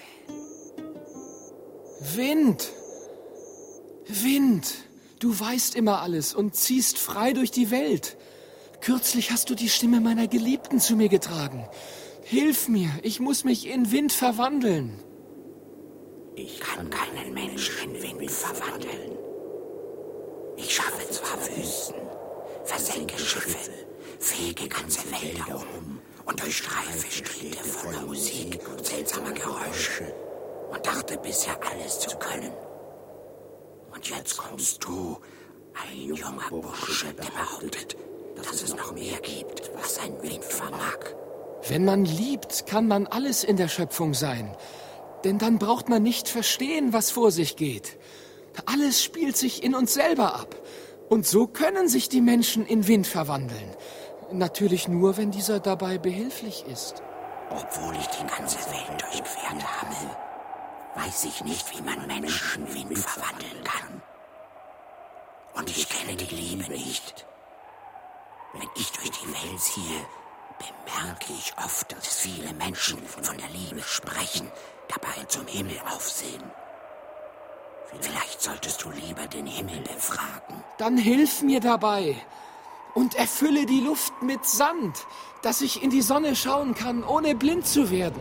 Wind! Wind! Du weißt immer alles und ziehst frei durch die Welt. Kürzlich hast du die Stimme meiner Geliebten zu mir getragen. Hilf mir, ich muss mich in Wind verwandeln. Ich kann keinen Menschen in Wind verwandeln. Ich schaffe zwar Wüsten, versenke Schiffe, fege ganze Wälder um und durchstreife Städte voller Musik und seltsamer Geräusche und dachte bisher alles zu können. Und jetzt kommst du, ein junger Bursche, der behauptet, dass es noch mehr gibt, was ein Wind vermag. Wenn man liebt, kann man alles in der Schöpfung sein. Denn dann braucht man nicht verstehen, was vor sich geht. Alles spielt sich in uns selber ab. Und so können sich die Menschen in Wind verwandeln. Natürlich nur, wenn dieser dabei behilflich ist. Obwohl ich die ganze Welt durchquert habe, weiß ich nicht, wie man Menschen in Wind verwandeln kann. Und ich kenne die Liebe nicht. Wenn ich durch die Welt ziehe, bemerke ich oft, dass viele Menschen von der Liebe sprechen, dabei zum Himmel aufsehen. Vielleicht solltest du lieber den Himmel befragen. Dann hilf mir dabei und erfülle die Luft mit Sand, dass ich in die Sonne schauen kann, ohne blind zu werden.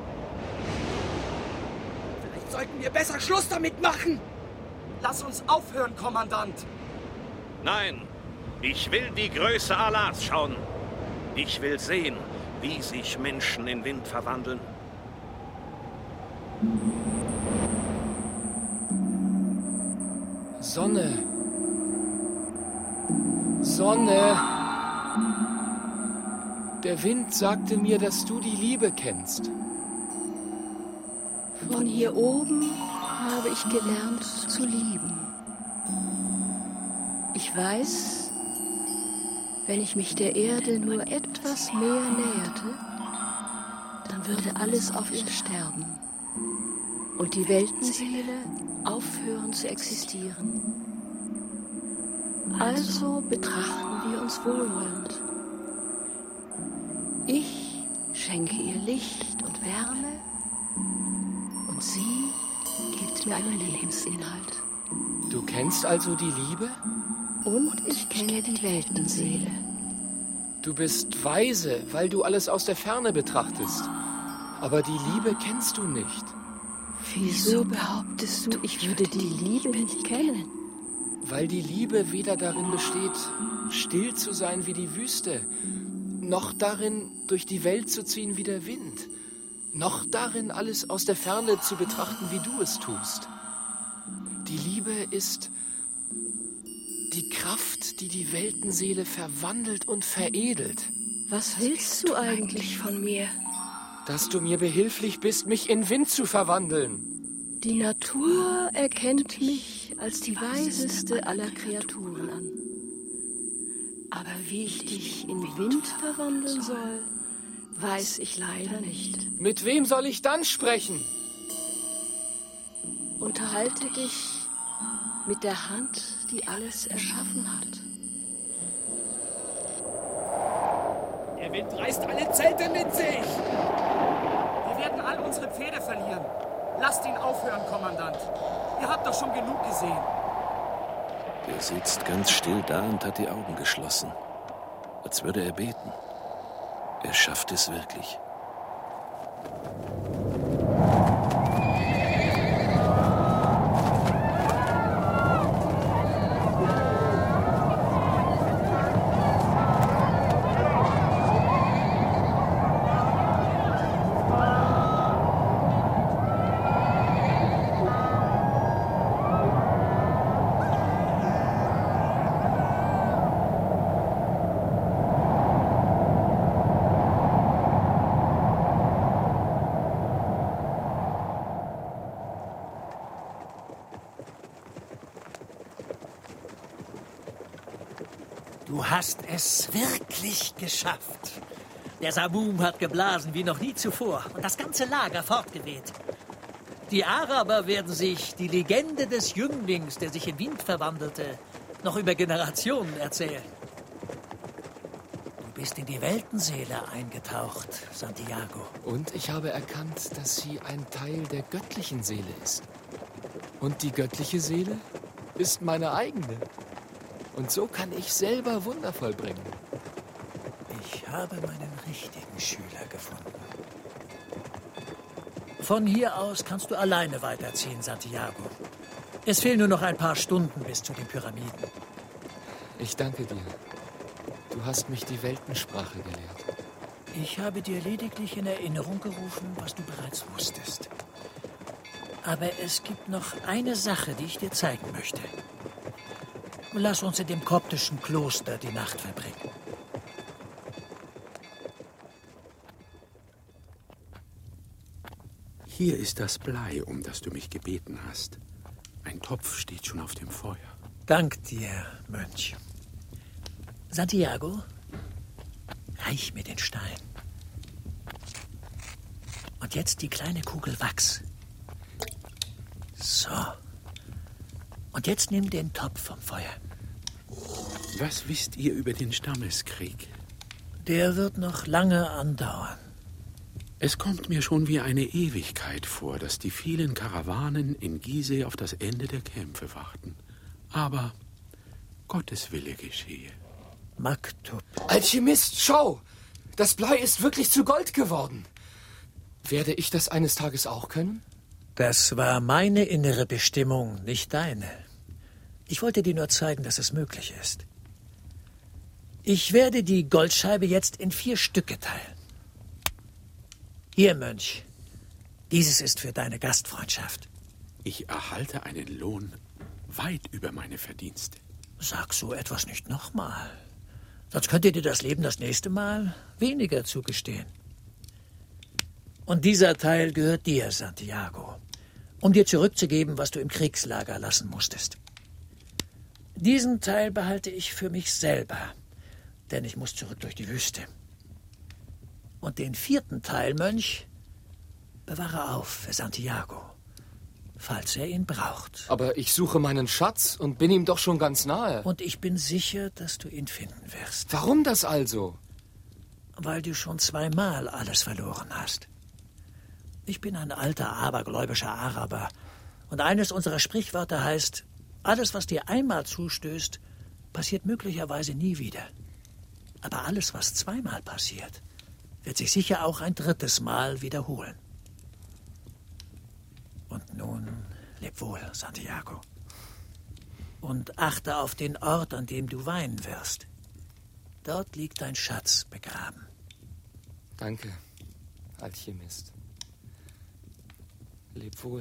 Vielleicht sollten wir besser Schluss damit machen. Lass uns aufhören, Kommandant. Nein, ich will die Größe Allahs schauen. Ich will sehen, wie sich Menschen in Wind verwandeln. Sonne. Sonne. Der Wind sagte mir, dass du die Liebe kennst. Von hier oben habe ich gelernt zu lieben. Ich weiß, wenn ich mich der Erde nur etwas mehr näherte, dann würde alles auf ihr sterben und die Weltenseele aufhören zu existieren. Also betrachten wir uns wohlwollend. Ich schenke ihr Licht und Wärme und sie gibt mir einen Lebensinhalt. Du kennst also die Liebe? Und ich kenne die Weltenseele. Du bist weise, weil du alles aus der Ferne betrachtest. Aber die Liebe kennst du nicht. Wieso behauptest du, ich würde die Liebe nicht kennen? Weil die Liebe weder darin besteht, still zu sein wie die Wüste, noch darin, durch die Welt zu ziehen wie der Wind. noch darin, alles aus der Ferne zu betrachten, wie du es tust. Die Liebe ist die Kraft, die die Weltenseele verwandelt und veredelt. Was willst du eigentlich von mir? Dass du mir behilflich bist, mich in Wind zu verwandeln. Die Natur erkennt mich als die weiseste aller Kreaturen an. Aber wie ich dich in Wind verwandeln soll, weiß ich leider nicht. Mit wem soll ich dann sprechen? Unterhalte dich mit der Hand, die alles erschaffen hat. Der Wind reißt alle Zelte mit sich. Wir werden all unsere Pferde verlieren. Lasst ihn aufhören, Kommandant. Ihr habt doch schon genug gesehen. Er sitzt ganz still da und hat die Augen geschlossen, als würde er beten. Er schafft es wirklich. Du hast es wirklich geschafft. Der Samum hat geblasen wie noch nie zuvor und das ganze Lager fortgeweht. Die Araber werden sich die Legende des Jünglings, der sich in Wind verwandelte, noch über Generationen erzählen. Du bist in die Weltenseele eingetaucht, Santiago. Und ich habe erkannt, dass sie ein Teil der göttlichen Seele ist. Und die göttliche Seele ist meine eigene. Und so kann ich selber Wunder vollbringen. Ich habe meinen richtigen Schüler gefunden. Von hier aus kannst du alleine weiterziehen, Santiago. Es fehlen nur noch ein paar Stunden bis zu den Pyramiden. Ich danke dir. Du hast mich die Weltensprache gelehrt. Ich habe dir lediglich in Erinnerung gerufen, was du bereits wusstest. Aber es gibt noch eine Sache, die ich dir zeigen möchte. Lass uns in dem koptischen Kloster die Nacht verbringen. Hier ist das Blei, um das du mich gebeten hast. Ein Topf steht schon auf dem Feuer. Dank dir, Mönch. Santiago, reich mir den Stein. Und jetzt die kleine Kugel Wachs. So. Und jetzt nimm den Topf vom Feuer. Was wisst ihr über den Stammeskrieg? Der wird noch lange andauern. Es kommt mir schon wie eine Ewigkeit vor, dass die vielen Karawanen in Gizeh auf das Ende der Kämpfe warten. Aber Gottes Wille geschehe. Maktub. Alchemist, schau! Das Blei ist wirklich zu Gold geworden. Werde ich das eines Tages auch können? Das war meine innere Bestimmung, nicht deine. Ich wollte dir nur zeigen, dass es möglich ist. Ich werde die Goldscheibe jetzt in 4 Stücke teilen. Hier, Mönch. Dieses ist für deine Gastfreundschaft. Ich erhalte einen Lohn weit über meine Verdienste. Sag so etwas nicht nochmal. Sonst könnte dir das Leben das nächste Mal weniger zugestehen. Und dieser Teil gehört dir, Santiago, um dir zurückzugeben, was du im Kriegslager lassen musstest. Diesen Teil behalte ich für mich selber, denn ich muss zurück durch die Wüste. Und den 4. Teil, Mönch, bewahre auf für Santiago, falls er ihn braucht. Aber ich suche meinen Schatz und bin ihm doch schon ganz nahe. Und ich bin sicher, dass du ihn finden wirst. Warum das also? Weil du schon 2-mal alles verloren hast. Ich bin ein alter, abergläubischer Araber. Und eines unserer Sprichwörter heißt, alles, was dir einmal zustößt, passiert möglicherweise nie wieder. Aber alles, was 2-mal passiert, wird sich sicher auch ein 3. Mal wiederholen. Und nun, leb wohl, Santiago. Und achte auf den Ort, an dem du weinen wirst. Dort liegt dein Schatz begraben. Danke, Alchemist. Leb wohl.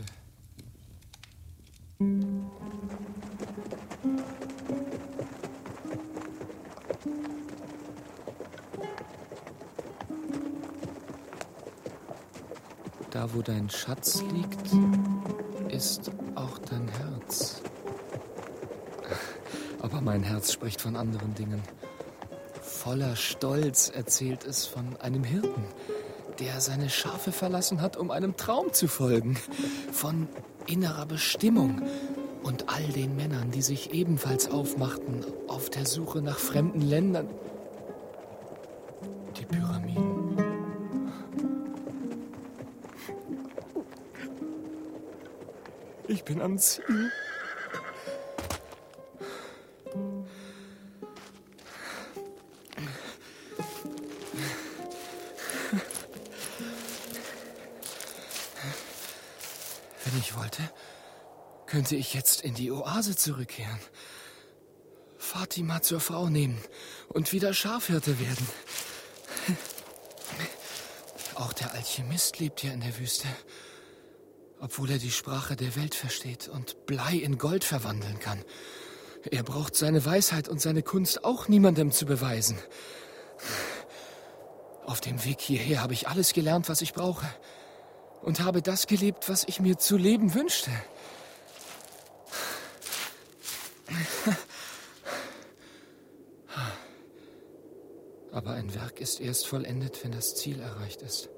Da, wo dein Schatz liegt, ist auch dein Herz. Aber mein Herz spricht von anderen Dingen. Voller Stolz erzählt es von einem Hirten, der seine Schafe verlassen hat, um einem Traum zu folgen. Von innerer Bestimmung und all den Männern, die sich ebenfalls aufmachten auf der Suche nach fremden Ländern. Die Pyramiden. Ich bin am Ziel. Wenn ich wollte, könnte ich jetzt in die Oase zurückkehren, Fatima zur Frau nehmen und wieder Schafhirte werden. Auch der Alchemist lebt hier in der Wüste, obwohl er die Sprache der Welt versteht und Blei in Gold verwandeln kann. Er braucht seine Weisheit und seine Kunst auch niemandem zu beweisen. Auf dem Weg hierher habe ich alles gelernt, was ich brauche. Und habe das gelebt, was ich mir zu leben wünschte. Aber ein Werk ist erst vollendet, wenn das Ziel erreicht ist.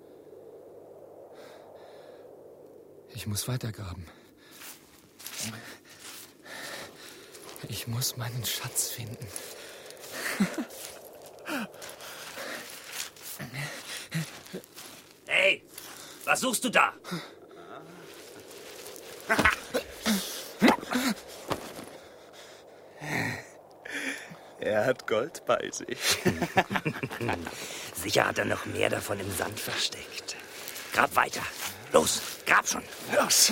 Ich muss weitergraben. Ich muss meinen Schatz finden. Hey, was suchst du da? Er hat Gold bei sich. Sicher hat er noch mehr davon im Sand versteckt. Grab weiter. Los, grab schon. Los.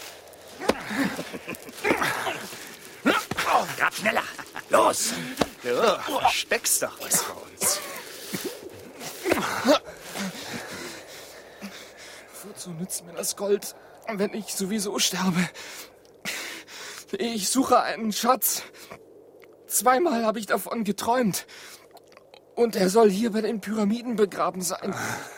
Grab schneller. Los. Ja, versteckst doch was vor uns. Wozu nützt mir das Gold, wenn ich sowieso sterbe? Ich suche einen Schatz. 2-mal habe ich davon geträumt. Und er soll hier bei den Pyramiden begraben sein.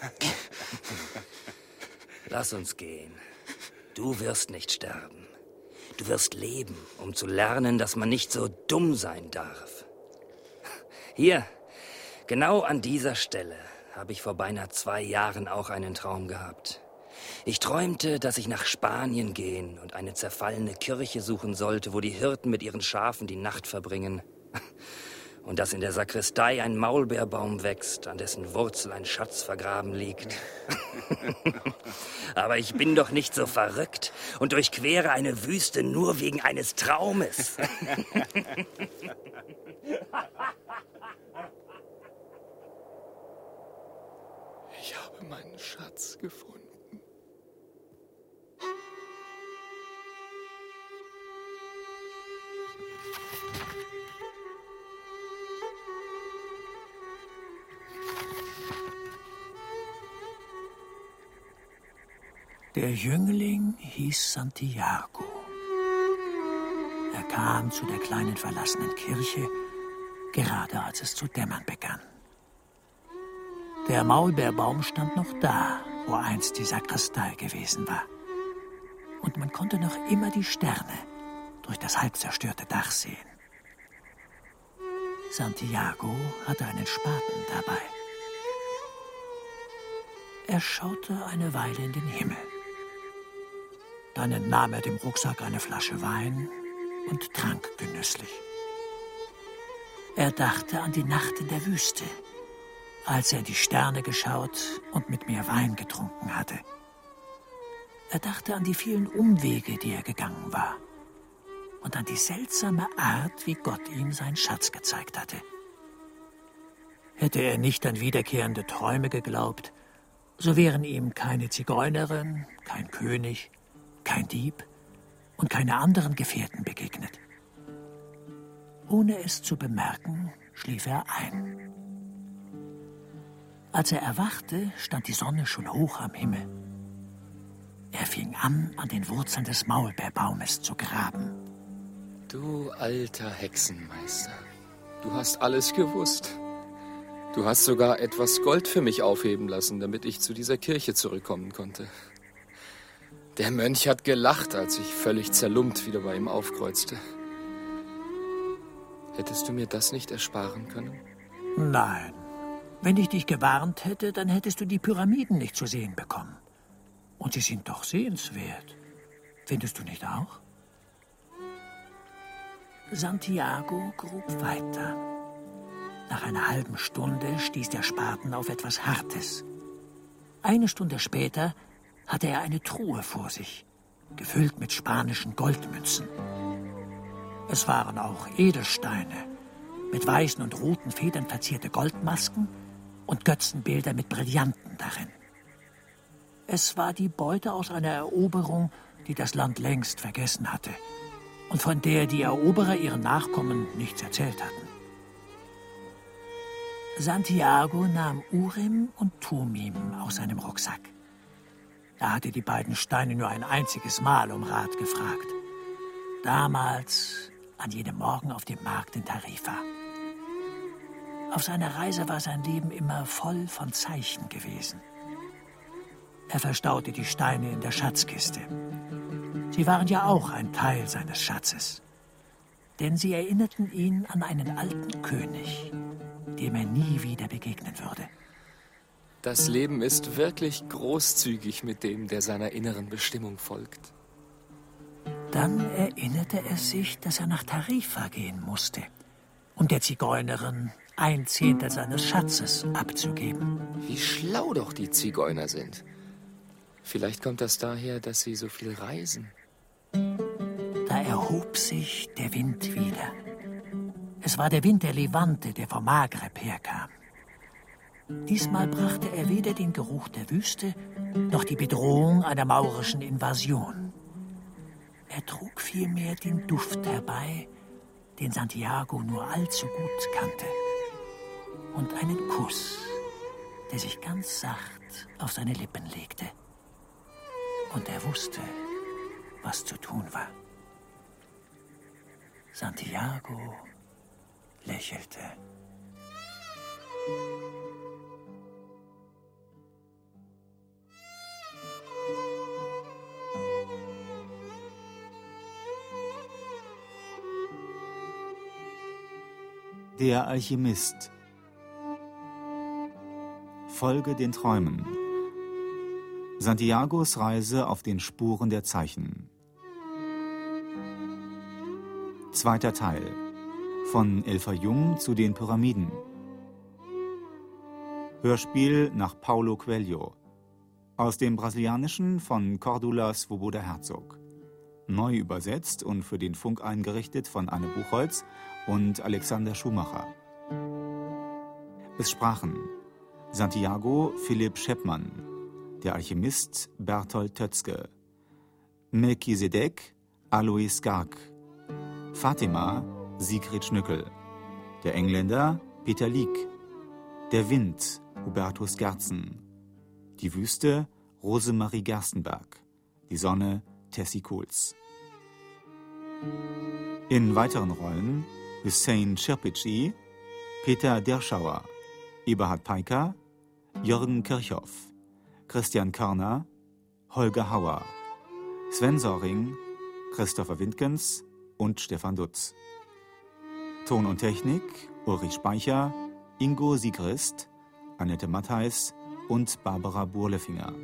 Lass uns gehen. Du wirst nicht sterben. Du wirst leben, um zu lernen, dass man nicht so dumm sein darf. Hier, genau an dieser Stelle, habe ich vor beinahe 2 Jahren auch einen Traum gehabt. Ich träumte, dass ich nach Spanien gehen und eine zerfallene Kirche suchen sollte, wo die Hirten mit ihren Schafen die Nacht verbringen. Und dass in der Sakristei ein Maulbeerbaum wächst, an dessen Wurzel ein Schatz vergraben liegt. Aber ich bin doch nicht so verrückt und durchquere eine Wüste nur wegen eines Traumes. Ich habe meinen Schatz gefunden. Der Jüngling hieß Santiago. Er kam zu der kleinen verlassenen Kirche, gerade als es zu dämmern begann. Der Maulbeerbaum stand noch da, wo einst die Sakristei gewesen war. Und man konnte noch immer die Sterne durch das halb zerstörte Dach sehen. Santiago hatte einen Spaten dabei. Er schaute eine Weile in den Himmel. Dann entnahm er dem Rucksack eine Flasche Wein und trank genüsslich. Er dachte an die Nacht in der Wüste, als er in die Sterne geschaut und mit mir Wein getrunken hatte. Er dachte an die vielen Umwege, die er gegangen war, und an die seltsame Art, wie Gott ihm seinen Schatz gezeigt hatte. Hätte er nicht an wiederkehrende Träume geglaubt, so wären ihm keine Zigeunerin, kein König, kein Dieb und keine anderen Gefährten begegnet. Ohne es zu bemerken, schlief er ein. Als er erwachte, stand die Sonne schon hoch am Himmel. Er fing fing an den Wurzeln des Maulbeerbaumes zu graben. Du alter Hexenmeister, du hast alles gewusst. Du hast sogar etwas Gold für mich aufheben lassen, damit ich zu dieser Kirche zurückkommen konnte. Der Mönch hat gelacht, als ich völlig zerlumpt wieder bei ihm aufkreuzte. Hättest du mir das nicht ersparen können? Nein. Wenn ich dich gewarnt hätte, dann hättest du die Pyramiden nicht zu sehen bekommen. Und sie sind doch sehenswert. Findest du nicht auch? Santiago grub weiter. Nach einer halben Stunde stieß der Spaten auf etwas Hartes. Eine Stunde später hatte er eine Truhe vor sich, gefüllt mit spanischen Goldmünzen. Es waren auch Edelsteine, mit weißen und roten Federn verzierte Goldmasken und Götzenbilder mit Brillanten darin. Es war die Beute aus einer Eroberung, die das Land längst vergessen hatte und von der die Eroberer ihren Nachkommen nichts erzählt hatten. Santiago nahm Urim und Tumim aus seinem Rucksack. Er hatte die beiden Steine nur ein einziges Mal um Rat gefragt. Damals, an jenem Morgen auf dem Markt in Tarifa. Auf seiner Reise war sein Leben immer voll von Zeichen gewesen. Er verstaute die Steine in der Schatzkiste. Sie waren ja auch ein Teil seines Schatzes. Denn sie erinnerten ihn an einen alten König, dem er nie wieder begegnen würde. Das Leben ist wirklich großzügig mit dem, der seiner inneren Bestimmung folgt. Dann erinnerte er sich, dass er nach Tarifa gehen musste, um der Zigeunerin 1/10 seines Schatzes abzugeben. Wie schlau doch die Zigeuner sind. Vielleicht kommt das daher, dass sie so viel reisen. Da erhob sich der Wind wieder. Es war der Wind der Levante, der vom Maghreb herkam. Diesmal brachte er weder den Geruch der Wüste noch die Bedrohung einer maurischen Invasion. Er trug vielmehr den Duft herbei, den Santiago nur allzu gut kannte. Und einen Kuss, der sich ganz sacht auf seine Lippen legte. Und er wusste, was zu tun war. Santiago lächelte. Der Alchemist. Folge den Träumen. Santiagos Reise auf den Spuren der Zeichen. Zweiter Teil. Von El Fayum zu den Pyramiden. Hörspiel nach Paulo Coelho. Aus dem Brasilianischen von Cordula Swoboda Herzog. Neu übersetzt und für den Funk eingerichtet von Anne Buchholz und Alexander Schumacher. Es sprachen Santiago Philipp Scheppmann, der Alchemist Berthold Tötzke, Melchisedek Alois Garg, Fatima Sigrid Schnückel, der Engländer Peter Lieck, der Wind Hubertus Gerzen, die Wüste Rosemarie Gerstenberg, die Sonne Tessie Kohls. In weiteren Rollen Hüseyin Çirpici, Peter Derschauer, Eberhard Peiker, Jürgen Kirchhoff, Christian Körner, Holger Hauer, Sven Soring, Christopher Windgens und Stefan Dutz. Ton und Technik Ulrich Speicher, Ingo Siegrist, Annette Mattheis und Barbara Burlefinger.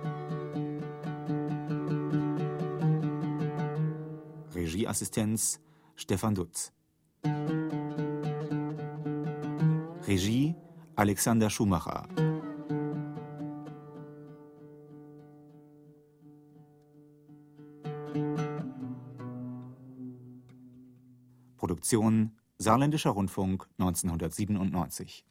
Regieassistenz Stefan Dutz. Regie Alexander Schumacher. Produktion Saarländischer Rundfunk 1997.